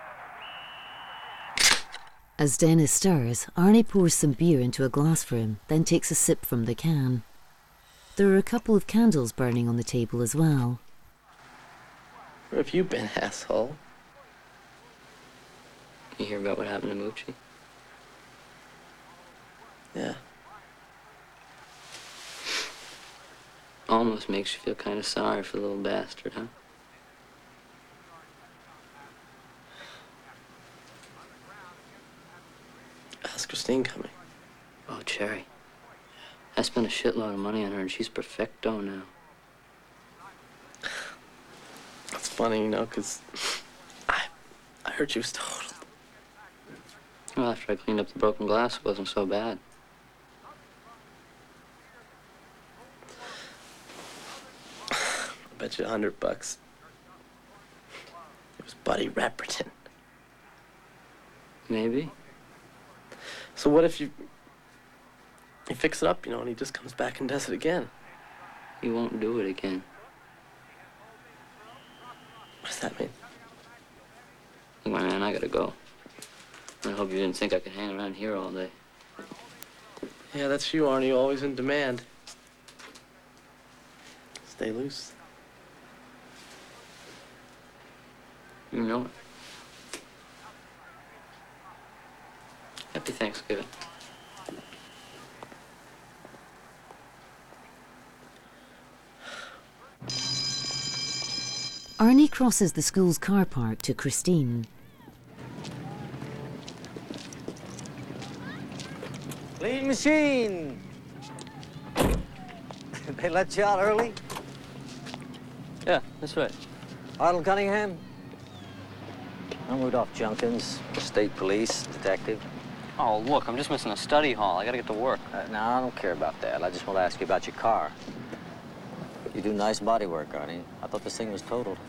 As Dennis stirs, Arnie pours some beer into a glass for him, then takes a sip from the can. There are a couple of candles burning on the table as well. Where have you been, asshole? You hear about what happened to Mucci? Yeah. Almost makes you feel kind of sorry for the little bastard, huh? How's Christine coming? Oh, Cherry. I spent a shitload of money on her, and she's perfecto now. That's funny, you know, because I, I heard she was totaled. Well, after I cleaned up the broken glass, it wasn't so bad. I bet you a hundred bucks. It was Buddy Repperton. Maybe. So what if you... You fix it up, you know, and he just comes back and does it again? He won't do it again. What does that mean? Look, my man, I gotta go. I hope you didn't think I could hang around here all day. Yeah, that's you, Arnie, always in demand. Stay loose. You know it. Happy Thanksgiving. Arnie crosses the school's car park to Christine. Lee? Time machine. They let you out early? Yeah, that's right. Arnold Cunningham? I'm Rudolph Junkins, state police detective. Oh, look, I'm just missing a study hall. I gotta get to work. Uh, no, I don't care about that. I just want to ask you about your car. You do nice body work, Arnie. I thought this thing was totaled.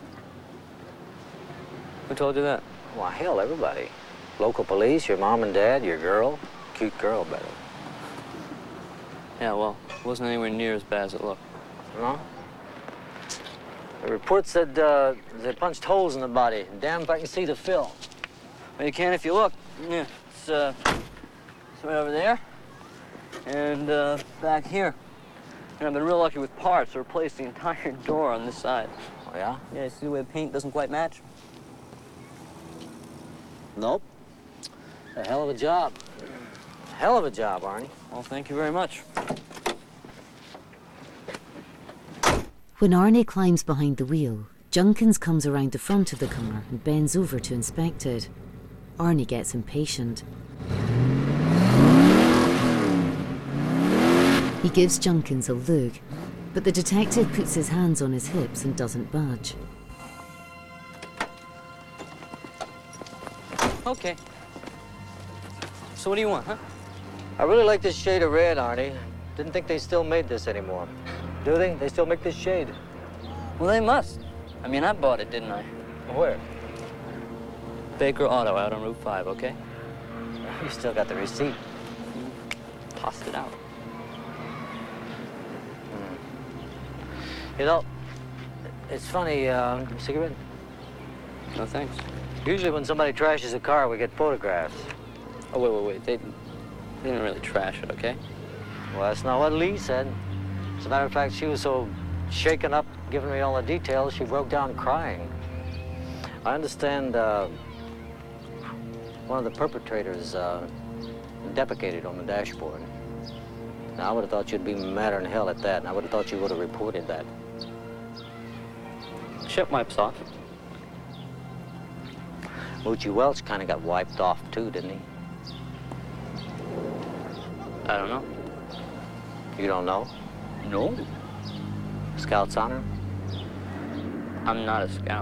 Who told you that? Well, hell, everybody. Local police, your mom and dad, your girl. Cute girl, better. Yeah, well, it wasn't anywhere near as bad as it looked. No? The report said uh, they punched holes in the body. Damn if I can see the fill. Well, you can if you look. Yeah, it's, uh, it's right over there. And, uh, back here. And I've been real lucky with parts to replace the entire door on this side. Oh, yeah? Yeah, you see the way the paint doesn't quite match? Nope. A hell of a job. Hell of a job, Arnie. Well, thank you very much. When Arnie climbs behind the wheel, Junkins comes around the front of the car and bends over to inspect it. Arnie gets impatient. He gives Junkins a look, but the detective puts his hands on his hips and doesn't budge. Okay. So what do you want, huh? I really like this shade of red, Arnie. Didn't think they still made this anymore. Do they? They still make this shade? Well, they must. I mean, I bought it, didn't I? Where? Baker Auto out on Route five, okay? You still got the receipt. Tossed it out. You know, it's funny, uh, cigarette? No, thanks. Usually when somebody trashes a car, we get photographs. Oh, wait, wait, wait. They, they didn't really trash it, okay? Well, that's not what Lee said. As a matter of fact, she was so shaken up, giving me all the details, she broke down crying. I understand uh, one of the perpetrators uh, defecated on the dashboard. Now, I would have thought you'd be madder than hell at that, and I would have thought you would have reported that. Ship wipes off. Moochie Welch kind of got wiped off, too, didn't he? I don't know. You don't know? No. Scout's honor? I'm not a scout.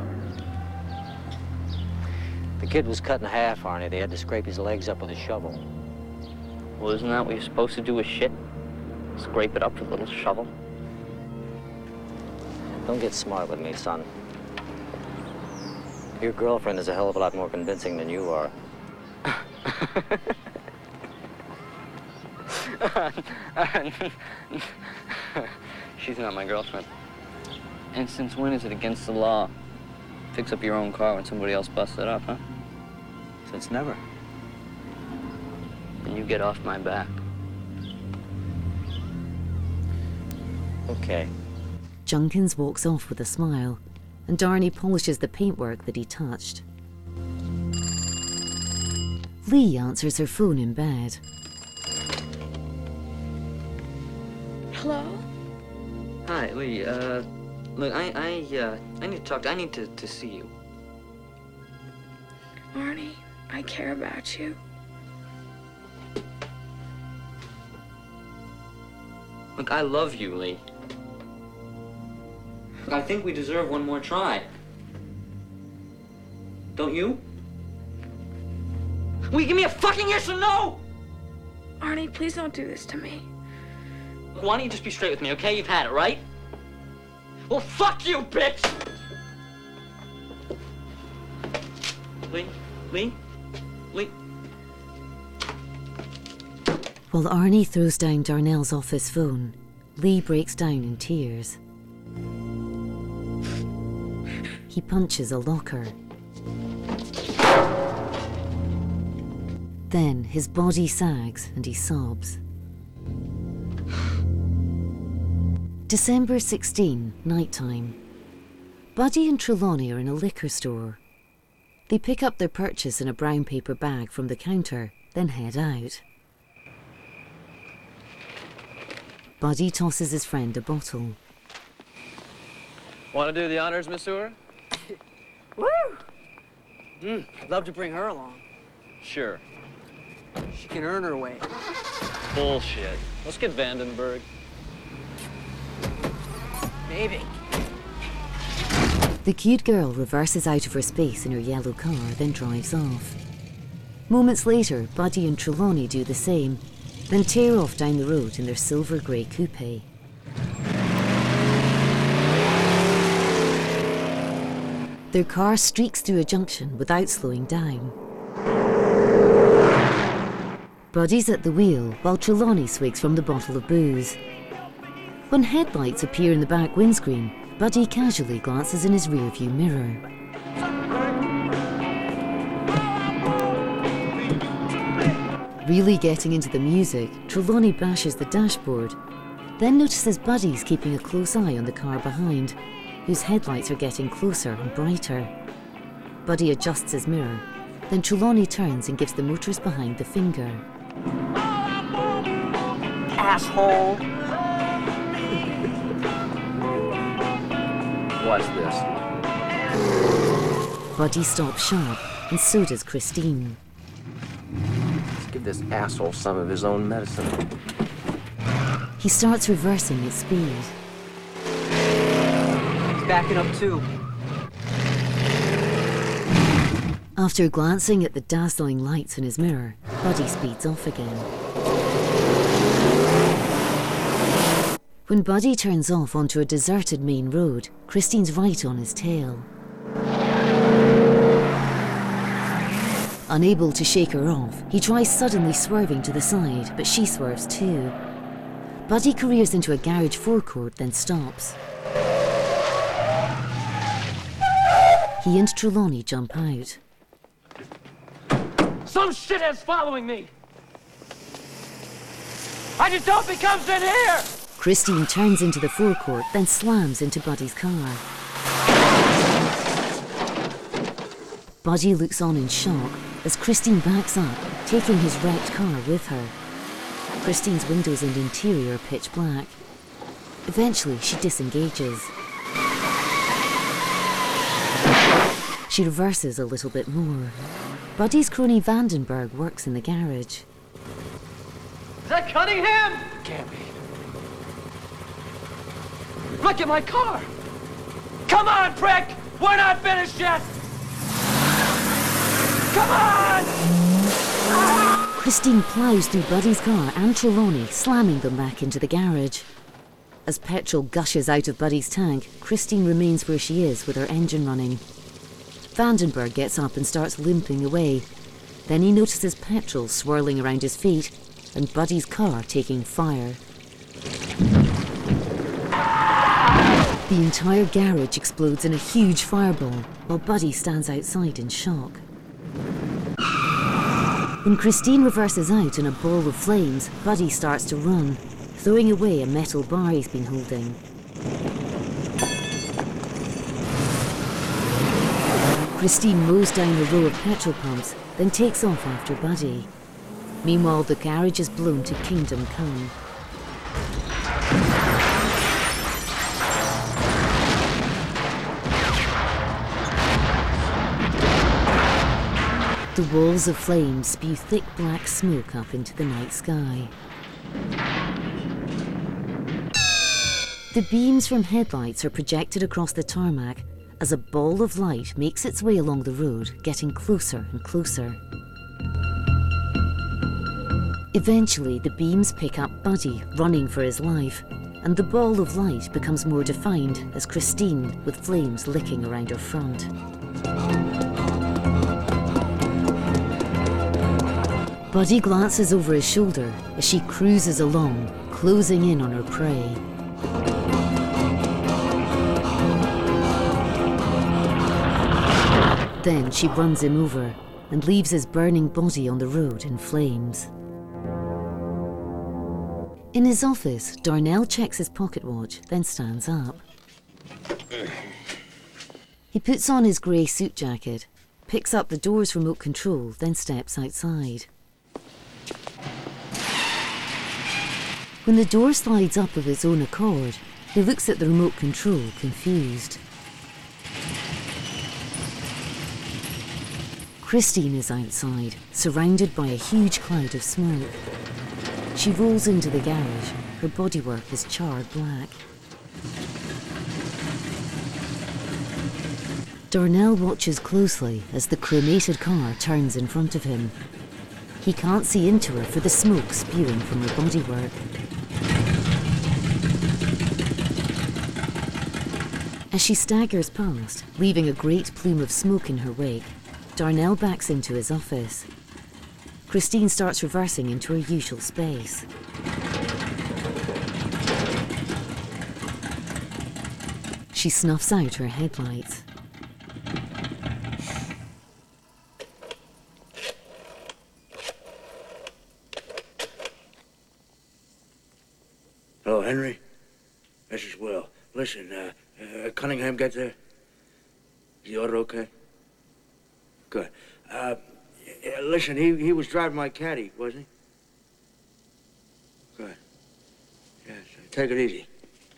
The kid was cut in half, Arnie. They had to scrape his legs up with a shovel. Well, isn't that what you're supposed to do with shit? Scrape it up with a little shovel? Don't get smart with me, son. Your girlfriend is a hell of a lot more convincing than you are. She's not my girlfriend. And since when is it against the law? Fix up your own car when somebody else busts it up, huh? Since never. Then you get off my back. Okay. Junkins walks off with a smile, and Arnie polishes the paintwork that he touched. Lee answers her phone in bed. Hello? Hi, Lee. Uh, look, I, I, uh, I need to talk to, I need to, to see you. Arnie, I care about you. Look, I love you, Lee. Look, I think we deserve one more try. Don't you? Will you give me a fucking yes or no? Arnie, please don't do this to me. Look, why don't you just be straight with me, okay? You've had it, right? Well, fuck you, bitch! Lee? Lee? Lee? While Arnie throws down Darnell's office phone, Lee breaks down in tears. He punches a locker. Then his body sags and he sobs. December sixteenth, nighttime. Buddy and Trelawney are in a liquor store. They pick up their purchase in a brown paper bag from the counter, then head out. Buddy tosses his friend a bottle. Want to do the honors, Miss Sewer? Woo! Mm, love to bring her along. Sure. She can earn her way. Bullshit. Let's get Vandenberg. Maybe. The cute girl reverses out of her space in her yellow car, then drives off. Moments later, Buddy and Trelawney do the same, then tear off down the road in their silver grey coupe. Their car streaks through a junction without slowing down. Buddy's at the wheel while Trelawney swigs from the bottle of booze. When headlights appear in the back windscreen, Buddy casually glances in his rearview mirror. Really getting into the music, Trelawney bashes the dashboard, then notices Buddy's keeping a close eye on the car behind, whose headlights are getting closer and brighter. Buddy adjusts his mirror, then Trelawney turns and gives the motorist behind the finger. Asshole. Watch this. Buddy stops sharp, and so does Christine. Let's give this asshole some of his own medicine. He starts reversing at speed. He's backing up too. After glancing at the dazzling lights in his mirror, Buddy speeds off again. When Buddy turns off onto a deserted main road, Christine's right on his tail. Unable to shake her off, he tries suddenly swerving to the side, but she swerves too. Buddy careers into a garage forecourt, then stops. He and Trelawney jump out. Some shithead's following me! I just hope he comes in here! Christine turns into the forecourt, then slams into Buddy's car. Buddy looks on in shock as Christine backs up, taking his wrecked car with her. Christine's windows and interior are pitch black. Eventually, she disengages. She reverses a little bit more. Buddy's crony Vandenberg works in the garage. Is that Cunningham? Can't be. Look at my car! Come on, prick! We're not finished yet! Come on! Ah! Christine plows through Buddy's car and Trelawney, slamming them back into the garage. As petrol gushes out of Buddy's tank, Christine remains where she is with her engine running. Vandenberg gets up and starts limping away. Then he notices petrol swirling around his feet and Buddy's car taking fire. The entire garage explodes in a huge fireball, while Buddy stands outside in shock. When Christine reverses out in a ball of flames, Buddy starts to run, throwing away a metal bar he's been holding. Christine mows down a row of petrol pumps, then takes off after Buddy. Meanwhile, the garage is blown to Kingdom Come. The walls of flame spew thick black smoke up into the night sky. The beams from headlights are projected across the tarmac as a ball of light makes its way along the road, getting closer and closer. Eventually, the beams pick up Buddy, running for his life, and the ball of light becomes more defined as Christine, with flames licking around her front. Buddy glances over his shoulder as she cruises along, closing in on her prey. Then she runs him over and leaves his burning body on the road in flames. In his office, Darnell checks his pocket watch, then stands up. He puts on his grey suit jacket, picks up the door's remote control, then steps outside. When the door slides up of its own accord, he looks at the remote control, confused. Christine is outside, surrounded by a huge cloud of smoke. She rolls into the garage. Her bodywork is charred black. Darnell watches closely as the cremated car turns in front of him. He can't see into her for the smoke spewing from her bodywork. As she staggers past, leaving a great plume of smoke in her wake, Darnell backs into his office. Christine starts reversing into her usual space. She snuffs out her headlights. Hello, Henry. This is Will. Listen, uh, uh, Cunningham get there? Is the order okay? Good. Uh, uh, listen, he, he was driving my caddy, wasn't he? Good. Yes, take it easy.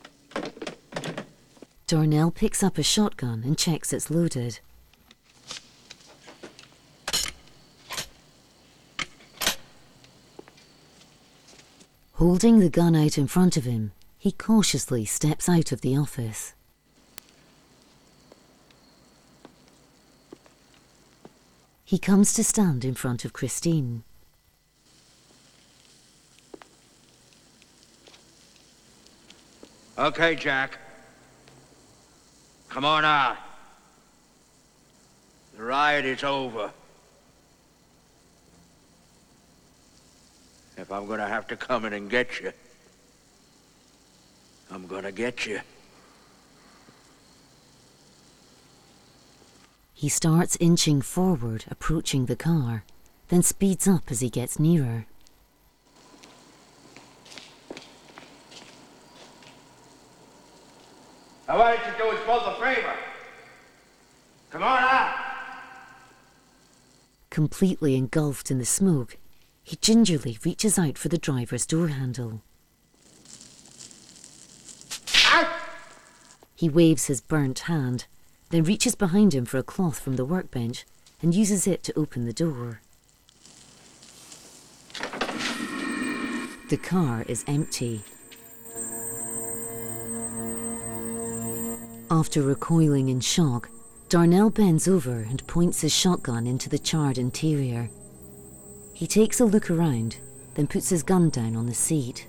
Darnell picks up a shotgun and checks it's loaded. Holding the gun out in front of him, he cautiously steps out of the office. He comes to stand in front of Christine. Okay, Jack. Come on out. The riot is over. If I'm gonna have to come in and get you, I'm gonna get you. He starts inching forward, approaching the car, then speeds up as he gets nearer. Now why don't you do us both a favor? Come on out! Completely engulfed in the smoke, he gingerly reaches out for the driver's door handle. Out! He waves his burnt hand, then reaches behind him for a cloth from the workbench and uses it to open the door. The car is empty. After recoiling in shock, Darnell bends over and points his shotgun into the charred interior. He takes a look around, then puts his gun down on the seat.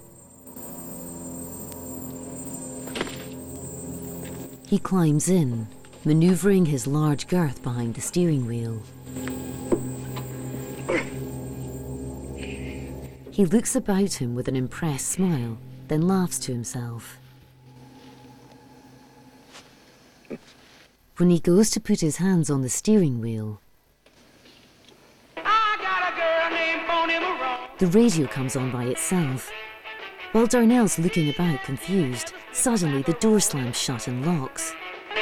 He climbs in, maneuvering his large girth behind the steering wheel. He looks about him with an impressed smile, then laughs to himself. When he goes to put his hands on the steering wheel, the radio comes on by itself. While Darnell's looking about confused, suddenly the door slams shut and locks.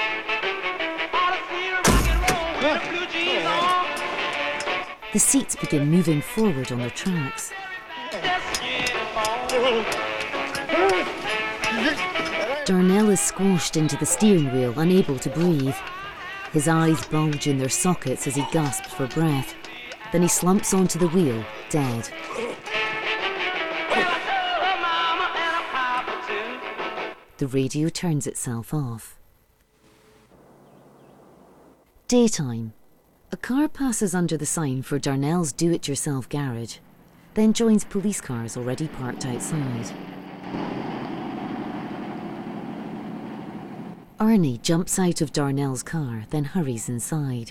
The seats begin moving forward on their tracks. Darnell is squashed into the steering wheel, unable to breathe. His eyes bulge in their sockets as he gasps for breath. Then he slumps onto the wheel, dead. The radio turns itself off. Daytime. A car passes under the sign for Darnell's do-it-yourself garage, then joins police cars already parked outside. Arnie jumps out of Darnell's car, then hurries inside.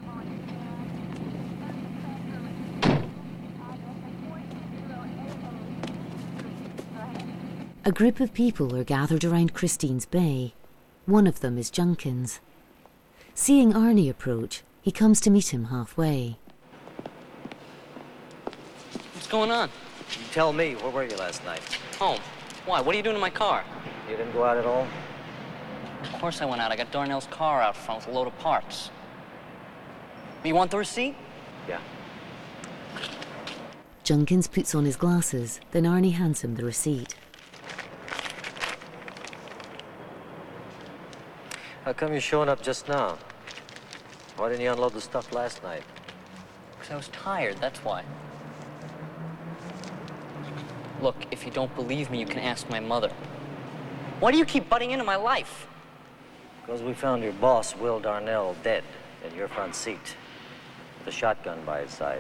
A group of people are gathered around Christine's bay. One of them is Junkins. Seeing Arnie approach, he comes to meet him halfway. What's going on? You tell me, where were you last night? Home. Why? What are you doing in my car? You didn't go out at all? Of course I went out. I got Darnell's car out front with a load of parts. You want the receipt? Yeah. Junkins puts on his glasses, then Arnie hands him the receipt. How come you're showing up just now? Why didn't you unload the stuff last night? Because I was tired, that's why. Look, if you don't believe me, you can ask my mother. Why do you keep butting into my life? Because we found your boss, Will Darnell, dead in your front seat, with a shotgun by his side.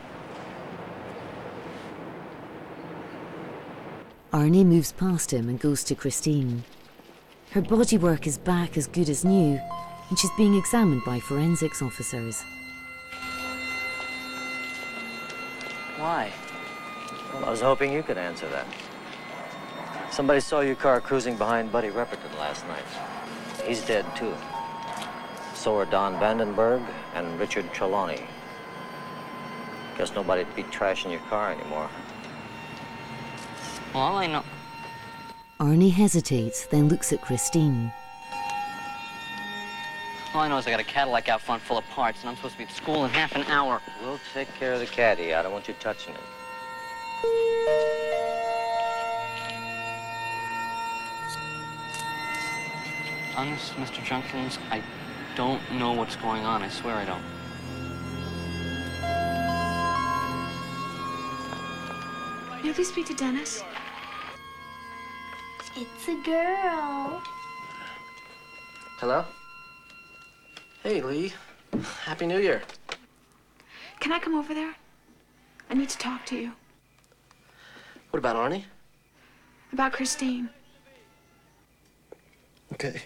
Arnie moves past him and goes to Christine. Her bodywork is back as good as new, and she's being examined by forensics officers. Why? Well, I was hoping you could answer that. Somebody saw your car cruising behind Buddy Repperton last night. He's dead, too. So are Don Vandenberg and Richard Trelawney. Guess nobody'd be trashing your car anymore. Well, all I know... Arnie hesitates, then looks at Christine. All I know is I got a Cadillac out front full of parts, and I'm supposed to be at school in half an hour. We'll take care of the caddy. I don't want you touching it. Honest, Mister Junkins, I don't know what's going on. I swear I don't. May I please speak to Dennis? It's a girl. Hello? Hey, Lee. Happy New Year. Can I come over there? I need to talk to you. What about Arnie? About Christine. Okay.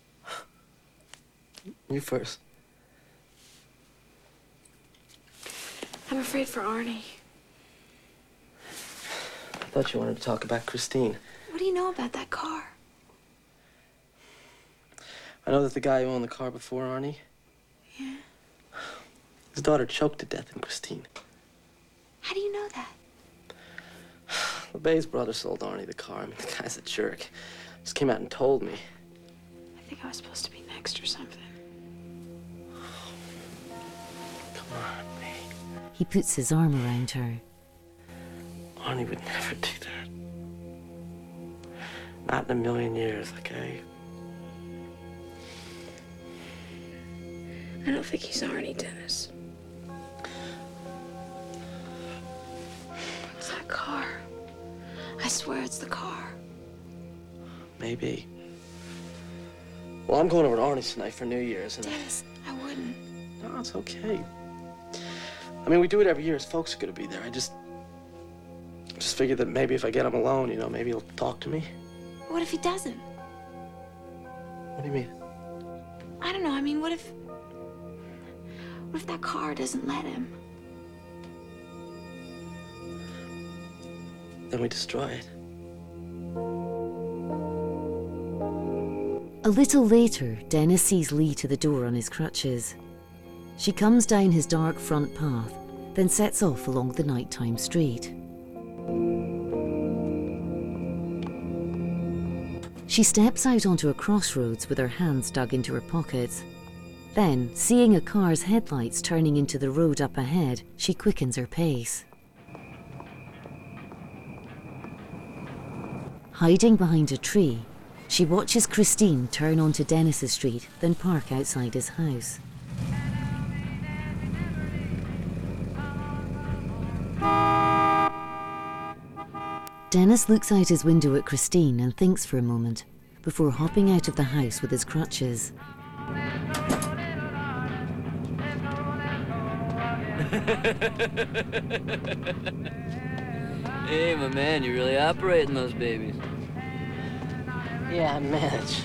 You first. I'm afraid for Arnie. I thought you wanted to talk about Christine. What do you know about that car? I know that the guy who owned the car before Arnie, Yeah. his daughter choked to death in Christine. How do you know that? LeBay's brother sold Arnie the car. I mean, the guy's a jerk. Just came out and told me. I think I was supposed to be next or something. Come on, Lee. He puts his arm around her. Arnie would never do that. Not in a million years, okay? I don't think he's Arnie, Dennis. It's that car. I swear it's the car. Maybe. Well, I'm going over to Arnie's tonight for New Year's, and Dennis, I wouldn't. no, it's okay. I mean, we do it every year. His folks are gonna be there. I just, just figured that maybe if I get him alone, you know, maybe he'll talk to me. What if he doesn't? What do you mean? I don't know. I mean, what if... What if that car doesn't let him? Then we destroy it. A little later, Dennis sees Lee to the door on his crutches. She comes down his dark front path, then sets off along the nighttime street. She steps out onto a crossroads with her hands dug into her pockets. Then, seeing a car's headlights turning into the road up ahead, she quickens her pace. Hiding behind a tree, she watches Christine turn onto Dennis's street, then park outside his house. Dennis looks out his window at Christine and thinks for a moment, before hopping out of the house with his crutches. Hey, my man, you're really operating those babies. Yeah, I manage.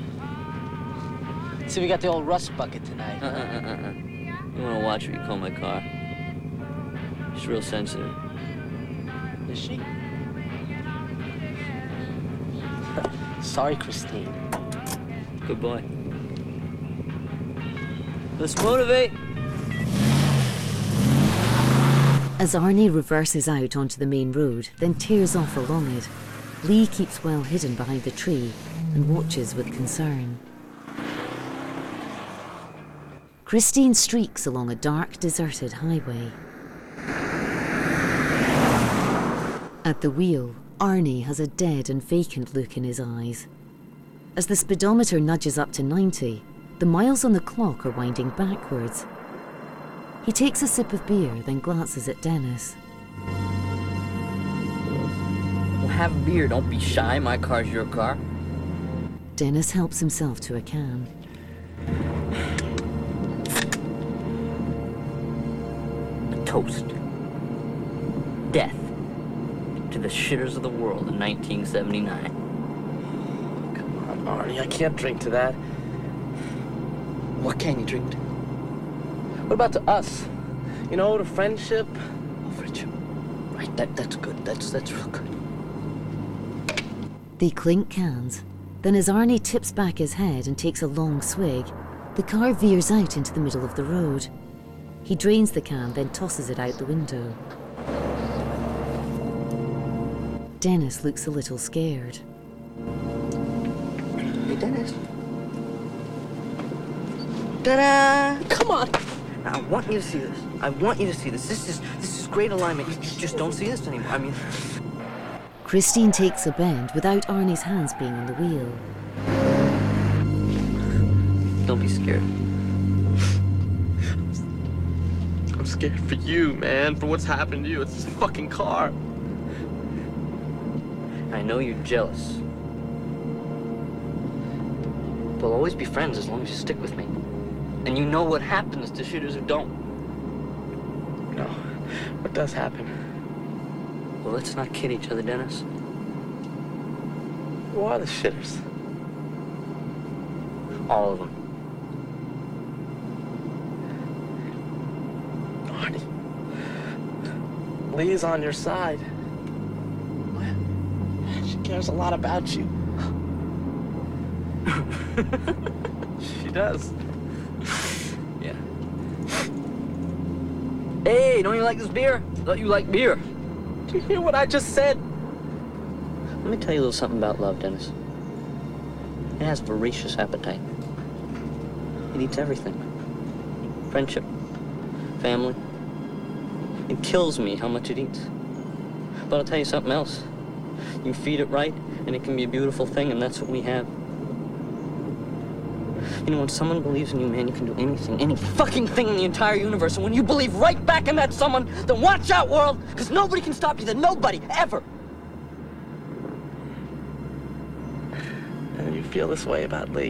See, we got the old rust bucket tonight. Uh, uh, uh, uh. You want to watch her, you call my car. She's real sensitive. Is she? Sorry, Christine. Good boy. Let's motivate. As Arnie reverses out onto the main road, then tears off along it, Lee keeps well hidden behind the tree and watches with concern. Christine streaks along a dark, deserted highway. At the wheel, Arnie has a dead and vacant look in his eyes. As the speedometer nudges up to ninety, the miles on the clock are winding backwards. He takes a sip of beer, then glances at Dennis. have a beer. Don't be shy. My car's your car. Dennis helps himself to a can. A toast. Death to the shitters of the world in nineteen seventy-nine. Come on, Arnie, I can't drink to that. What can you drink to? What about to us? You know, to friendship? Oh, friendship. Right, that, that's good. That's, that's real good. They clink cans. Then as Arnie tips back his head and takes a long swig, the car veers out into the middle of the road. He drains the can, then tosses it out the window. Dennis looks a little scared. Hey, Dennis. Ta-da! Come on! I want you to see this. I want you to see this. This is this is great alignment. You just don't see this anymore. I mean... Christine takes a bend without Arnie's hands being on the wheel. Don't be scared. I'm scared for you, man, for what's happened to you. It's this fucking car. I know you're jealous. We'll always be friends as long as you stick with me. And you know what happens to shooters who don't. No. What does happen? Well, let's not kid each other, Dennis. Who are the shitters? All of them. Arnie. Lee's on your side. She cares a lot about you. She does. Yeah. Hey, don't you like this beer? I thought you liked beer. Did you hear what I just said? Let me tell you a little something about love, Dennis. It has voracious appetite. It eats everything. Friendship, family. It kills me how much it eats. But I'll tell you something else. You feed it right, and it can be a beautiful thing, and that's what we have. You know, when someone believes in you, man, you can do anything, any fucking thing in the entire universe. And when you believe right back in that someone, then watch out, world, because nobody can stop you. Then nobody, ever. And you feel this way about Lee?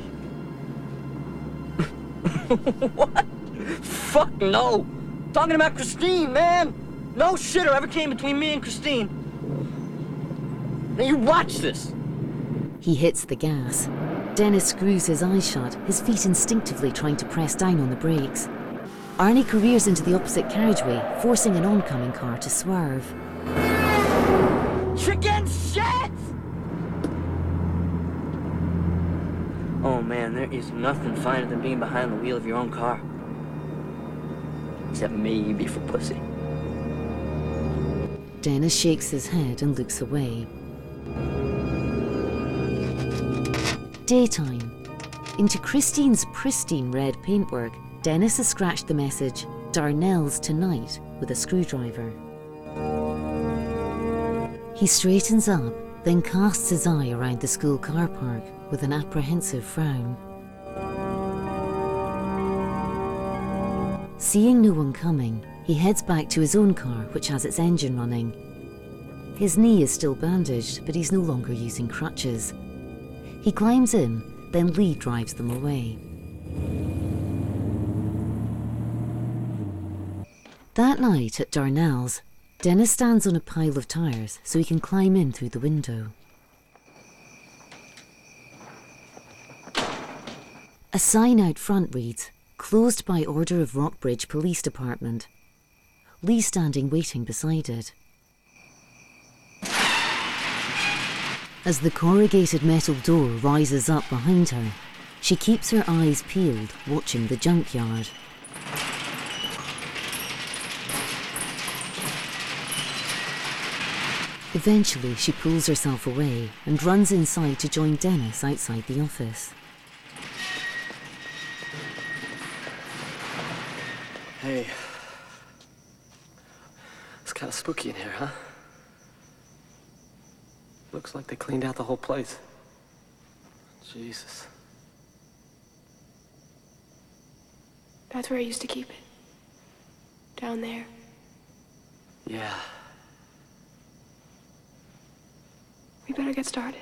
What? Fuck no. Talking about Christine, man. No shitter ever came between me and Christine. Now you watch this. He hits the gas. Dennis screws his eyes shut, his feet instinctively trying to press down on the brakes. Arnie careers into the opposite carriageway, forcing an oncoming car to swerve. Chicken shit! Oh man, there is nothing finer than being behind the wheel of your own car. Except maybe for pussy. Dennis shakes his head and looks away. Daytime. Into Christine's pristine red paintwork, Dennis has scratched the message, Darnell's tonight, with a screwdriver. He straightens up, then casts his eye around the school car park with an apprehensive frown. Seeing no one coming, he heads back to his own car, which has its engine running. His knee is still bandaged, but he's no longer using crutches. He climbs in, then Lee drives them away. That night at Darnell's, Dennis stands on a pile of tires so he can climb in through the window. A sign out front reads, "Closed by order of Rockbridge Police Department." Lee standing waiting beside it. As the corrugated metal door rises up behind her, she keeps her eyes peeled, watching the junkyard. Eventually, she pulls herself away and runs inside to join Dennis outside the office. Hey. It's kind of spooky in here, huh? Looks like they cleaned out the whole place. Jesus. That's where I used to keep it. Down there. Yeah. You better get started.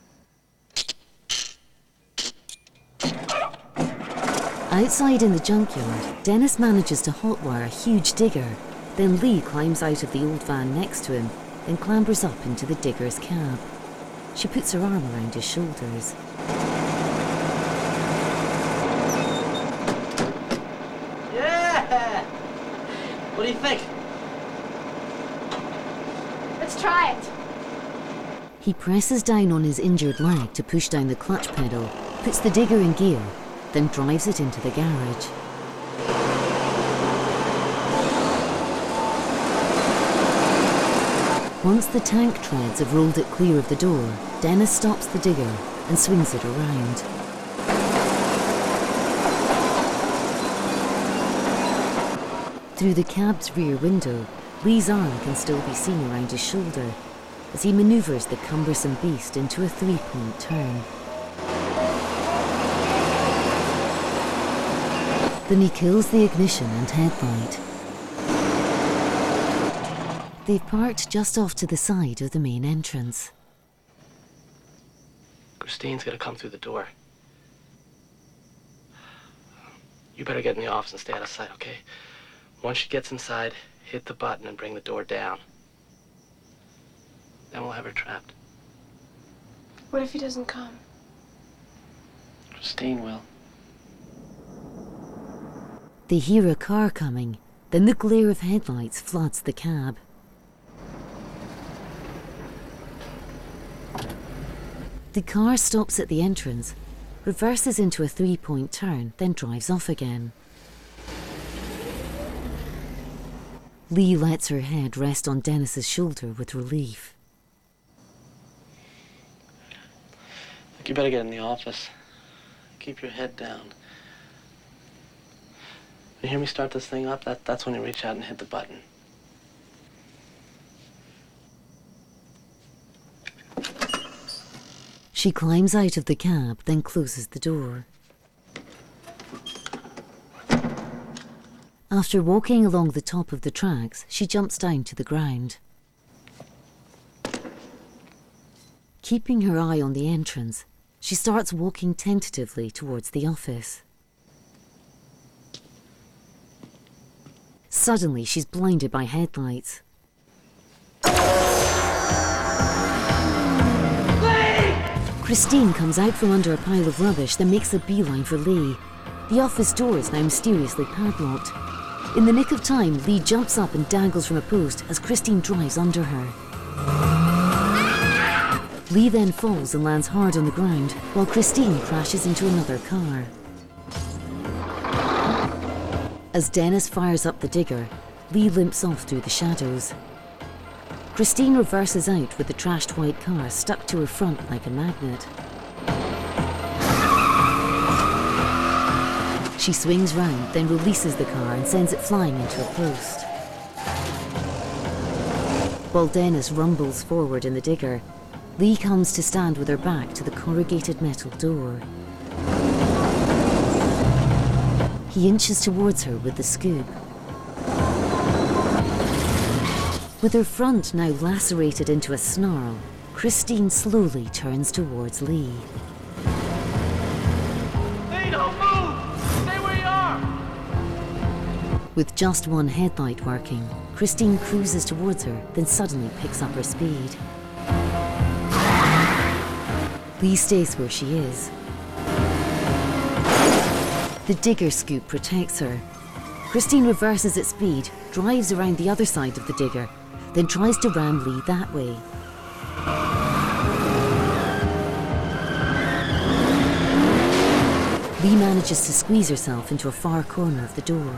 Outside in the junkyard, Dennis manages to hotwire a huge digger. Then Lee climbs out of the old van next to him, then clambers up into the digger's cab. She puts her arm around his shoulders. Yeah! What do you think? Let's try it. He presses down on his injured leg to push down the clutch pedal, puts the digger in gear, then drives it into the garage. Once the tank treads have rolled it clear of the door, Dennis stops the digger and swings it around. Through the cab's rear window, Lee's arm can still be seen around his shoulder as he manoeuvres the cumbersome beast into a three-point turn. Then he kills the ignition and headlight. They've parked just off to the side of the main entrance. Christine's gonna come through the door. You better get in the office and stay out of sight, okay? Once she gets inside, hit the button and bring the door down. Then we'll have her trapped. What if he doesn't come? Christine will. They hear a car coming, then the glare of headlights floods the cab. The car stops at the entrance, reverses into a three-point turn, then drives off again. Lee lets her head rest on Dennis's shoulder with relief. Look, you better get in the office. Keep your head down. You hear me start this thing up? That, that's when you reach out and hit the button. She climbs out of the cab, then closes the door. After walking along the top of the tracks, she jumps down to the ground. Keeping her eye on the entrance, she starts walking tentatively towards the office. Suddenly, she's blinded by headlights. Christine comes out from under a pile of rubbish, then makes a beeline for Lee. The office door is now mysteriously padlocked. In the nick of time, Lee jumps up and dangles from a post as Christine drives under her. Lee then falls and lands hard on the ground, while Christine crashes into another car. As Dennis fires up the digger, Lee limps off through the shadows. Christine reverses out with the trashed white car stuck to her front like a magnet. She swings round, then releases the car and sends it flying into a post. While Dennis rumbles forward in the digger, Lee comes to stand with her back to the corrugated metal door. He inches towards her with the scoop. With her front now lacerated into a snarl, Christine slowly turns towards Lee. Hey, don't move! Stay where you are! With just one headlight working, Christine cruises towards her, then suddenly picks up her speed. Lee stays where she is. The digger scoop protects her. Christine reverses at speed, drives around the other side of the digger, then tries to ram Lee that way. Lee manages to squeeze herself into a far corner of the door.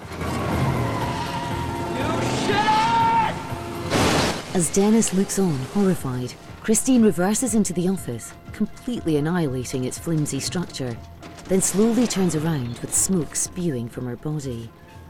As Dennis looks on, horrified, Christine reverses into the office, completely annihilating its flimsy structure, then slowly turns around with smoke spewing from her body.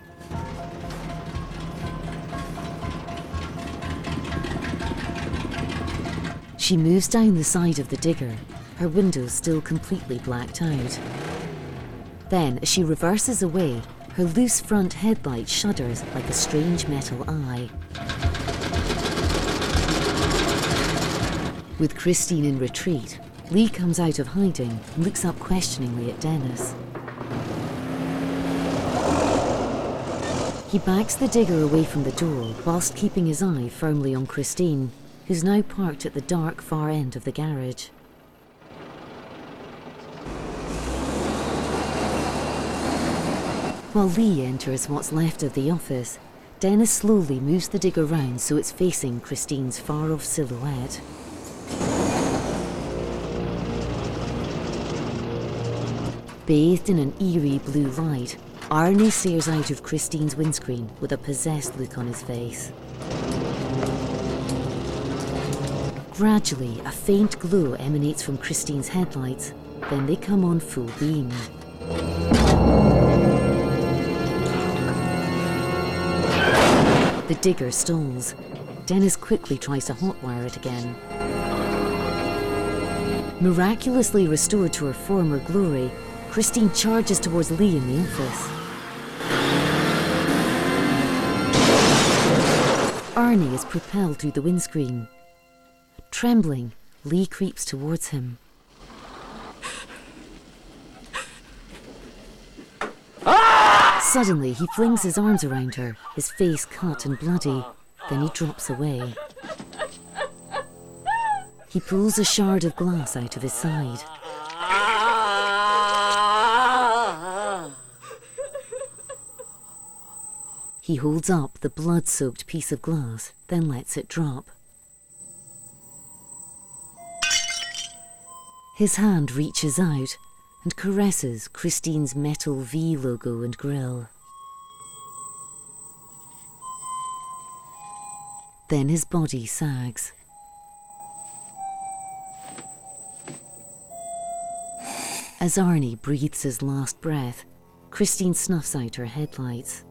She moves down the side of the digger, her windows still completely blacked out. Then, as she reverses away, her loose front headlight shudders like a strange metal eye. With Christine in retreat, Lee comes out of hiding and looks up questioningly at Dennis. He backs the digger away from the door whilst keeping his eye firmly on Christine, who's now parked at the dark far end of the garage. While Lee enters what's left of the office, Dennis slowly moves the digger round so it's facing Christine's far-off silhouette. Bathed in an eerie blue light, Arnie stares out of Christine's windscreen with a possessed look on his face. Gradually, a faint glow emanates from Christine's headlights, then they come on full beam. The digger stalls. Dennis quickly tries to hotwire it again. Miraculously restored to her former glory, Christine charges towards Lee in the office. Arnie is propelled through the windscreen. Trembling, Lee creeps towards him. Suddenly, he flings his arms around her, his face cut and bloody. Then he drops away. He pulls a shard of glass out of his side. He holds up the blood-soaked piece of glass, then lets it drop. His hand reaches out and caresses Christine's metal V logo and grille. Then his body sags. As Arnie breathes his last breath, Christine snuffs out her headlights.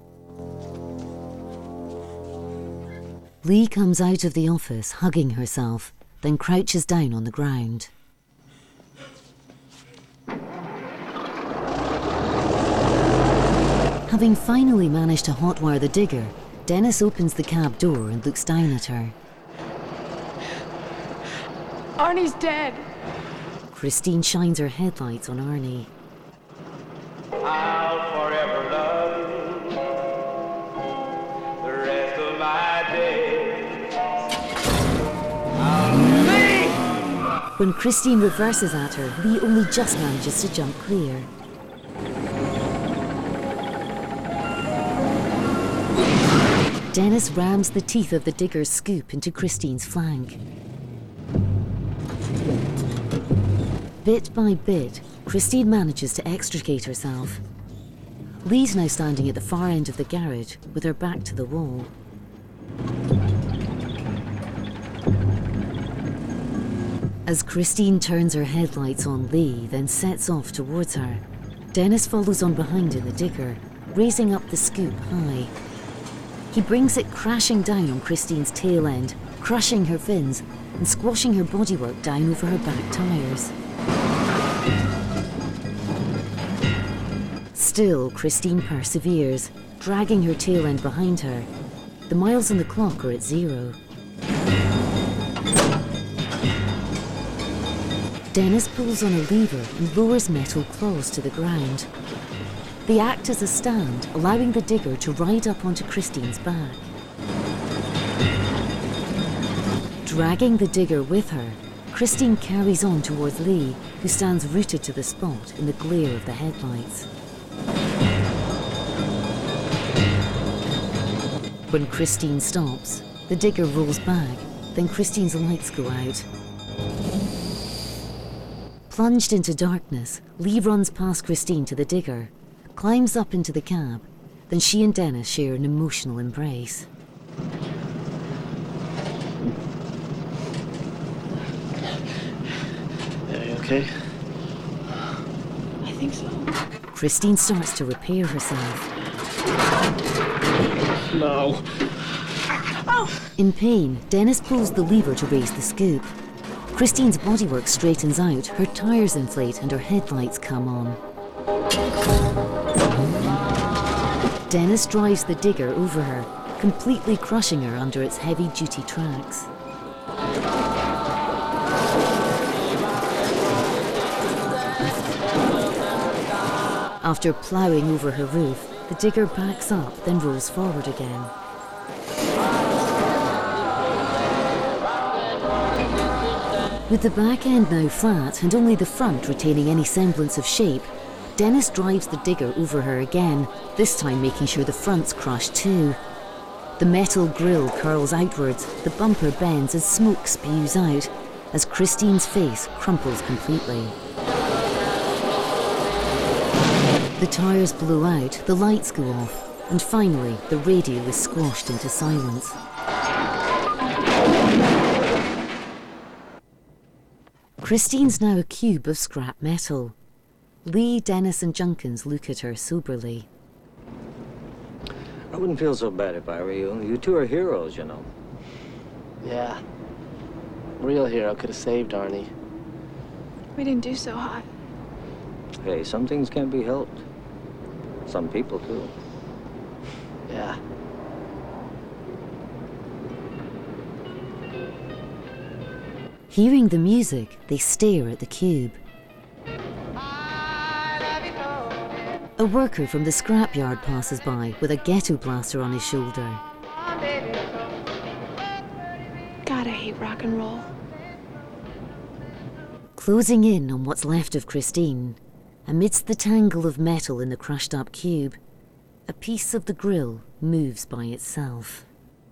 Lee comes out of the office hugging herself, then crouches down on the ground. Having finally managed to hotwire the digger, Dennis opens the cab door and looks down at her. Arnie's dead. Christine shines her headlights on Arnie. I'll forever love you the rest of my days. Lee! When Christine reverses at her, Lee only just manages to jump clear. Dennis rams the teeth of the digger's scoop into Christine's flank. Bit by bit, Christine manages to extricate herself. Lee's now standing at the far end of the garage with her back to the wall. As Christine turns her headlights on Lee, then sets off towards her, Dennis follows on behind in the digger, raising up the scoop high. He brings it crashing down on Christine's tail end, crushing her fins and squashing her bodywork down over her back tyres. Still, Christine perseveres, dragging her tail end behind her. The miles on the clock are at zero. Dennis pulls on a lever and lowers metal claws to the ground. They act as a stand, allowing the digger to ride up onto Christine's back. Dragging the digger with her, Christine carries on towards Lee, who stands rooted to the spot in the glare of the headlights. When Christine stops, the digger rolls back, then Christine's lights go out. Plunged into darkness, Lee runs past Christine to the digger, climbs up into the cab, then she and Dennis share an emotional embrace. Are you okay? I think so. Christine starts to repair herself. No. Oh. In pain, Dennis pulls the lever to raise the scoop. Christine's bodywork straightens out, her tires inflate and her headlights come on. Dennis drives the digger over her, completely crushing her under its heavy-duty tracks. After ploughing over her roof, the digger backs up, then rolls forward again. With the back end now flat and only the front retaining any semblance of shape, Dennis drives the digger over her again, this time making sure the front's crushed too. The metal grille curls outwards, the bumper bends as smoke spews out, as Christine's face crumples completely. The tyres blow out, the lights go off, and finally the radio is squashed into silence. Christine's now a cube of scrap metal. Lee, Dennis and Junkins look at her soberly. I wouldn't feel so bad if I were you. You two are heroes, you know. Yeah. Real hero could have saved Arnie. We didn't do so hot. Hey, some things can't be helped. Some people do. Yeah. Hearing the music, they stare at the cube. A worker from the scrapyard passes by with a ghetto blaster on his shoulder. God, I hate rock and roll. Closing in on what's left of Christine, amidst the tangle of metal in the crushed-up cube, a piece of the grille moves by itself.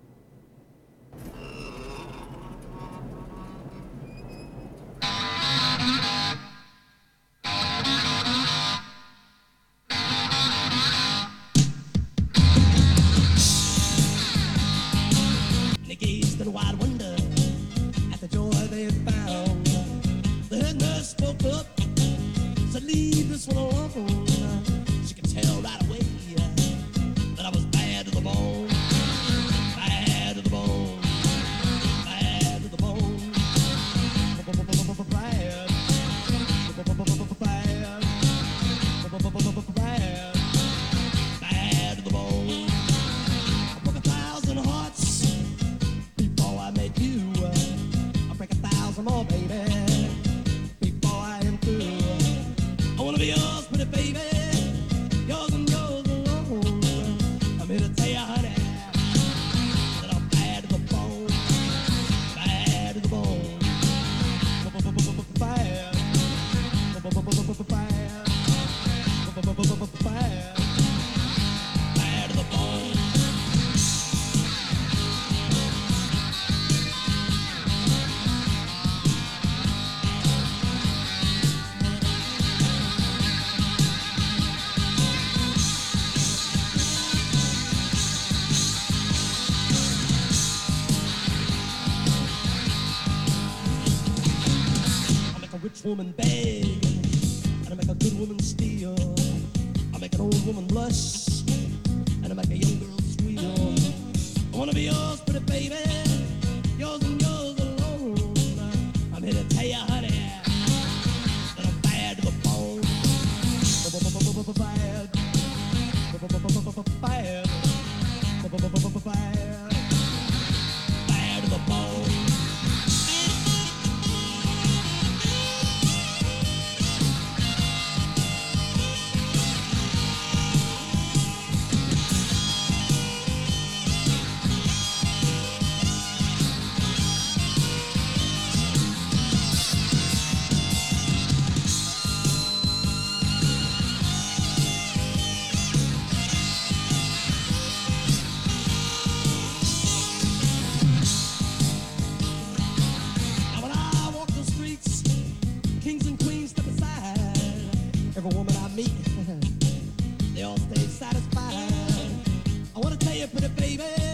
They gazed in wide wonder at the joy they had found. The head nurse spoke up, said, "Leave this one alone." She could tell right away that I was bad to the bone, bad to the bone, bad to the bone, bad, bad, bad, bad to the bone. I broke a thousand hearts before I met you. I break a thousand more, baby, before I am through. I wanna be yours, pretty baby, yours and yours alone. I'm here to tell you, honey, that I'm bad to the bone, bad to the bone, bad, bad, bad, bad to the bone. Rich woman beg, and I make a good woman steal. I make an old woman blush, and I make a young girl squeal. I wanna be yours, pretty baby, yours and yours alone. I'm here to tell you, honey, that I'm bad to the bone. Bad, bad, bad, bad to the bone. Now when I walk the streets, kings and queens step aside. Every woman I meet, they all stay satisfied. I wanna tell you, pretty baby,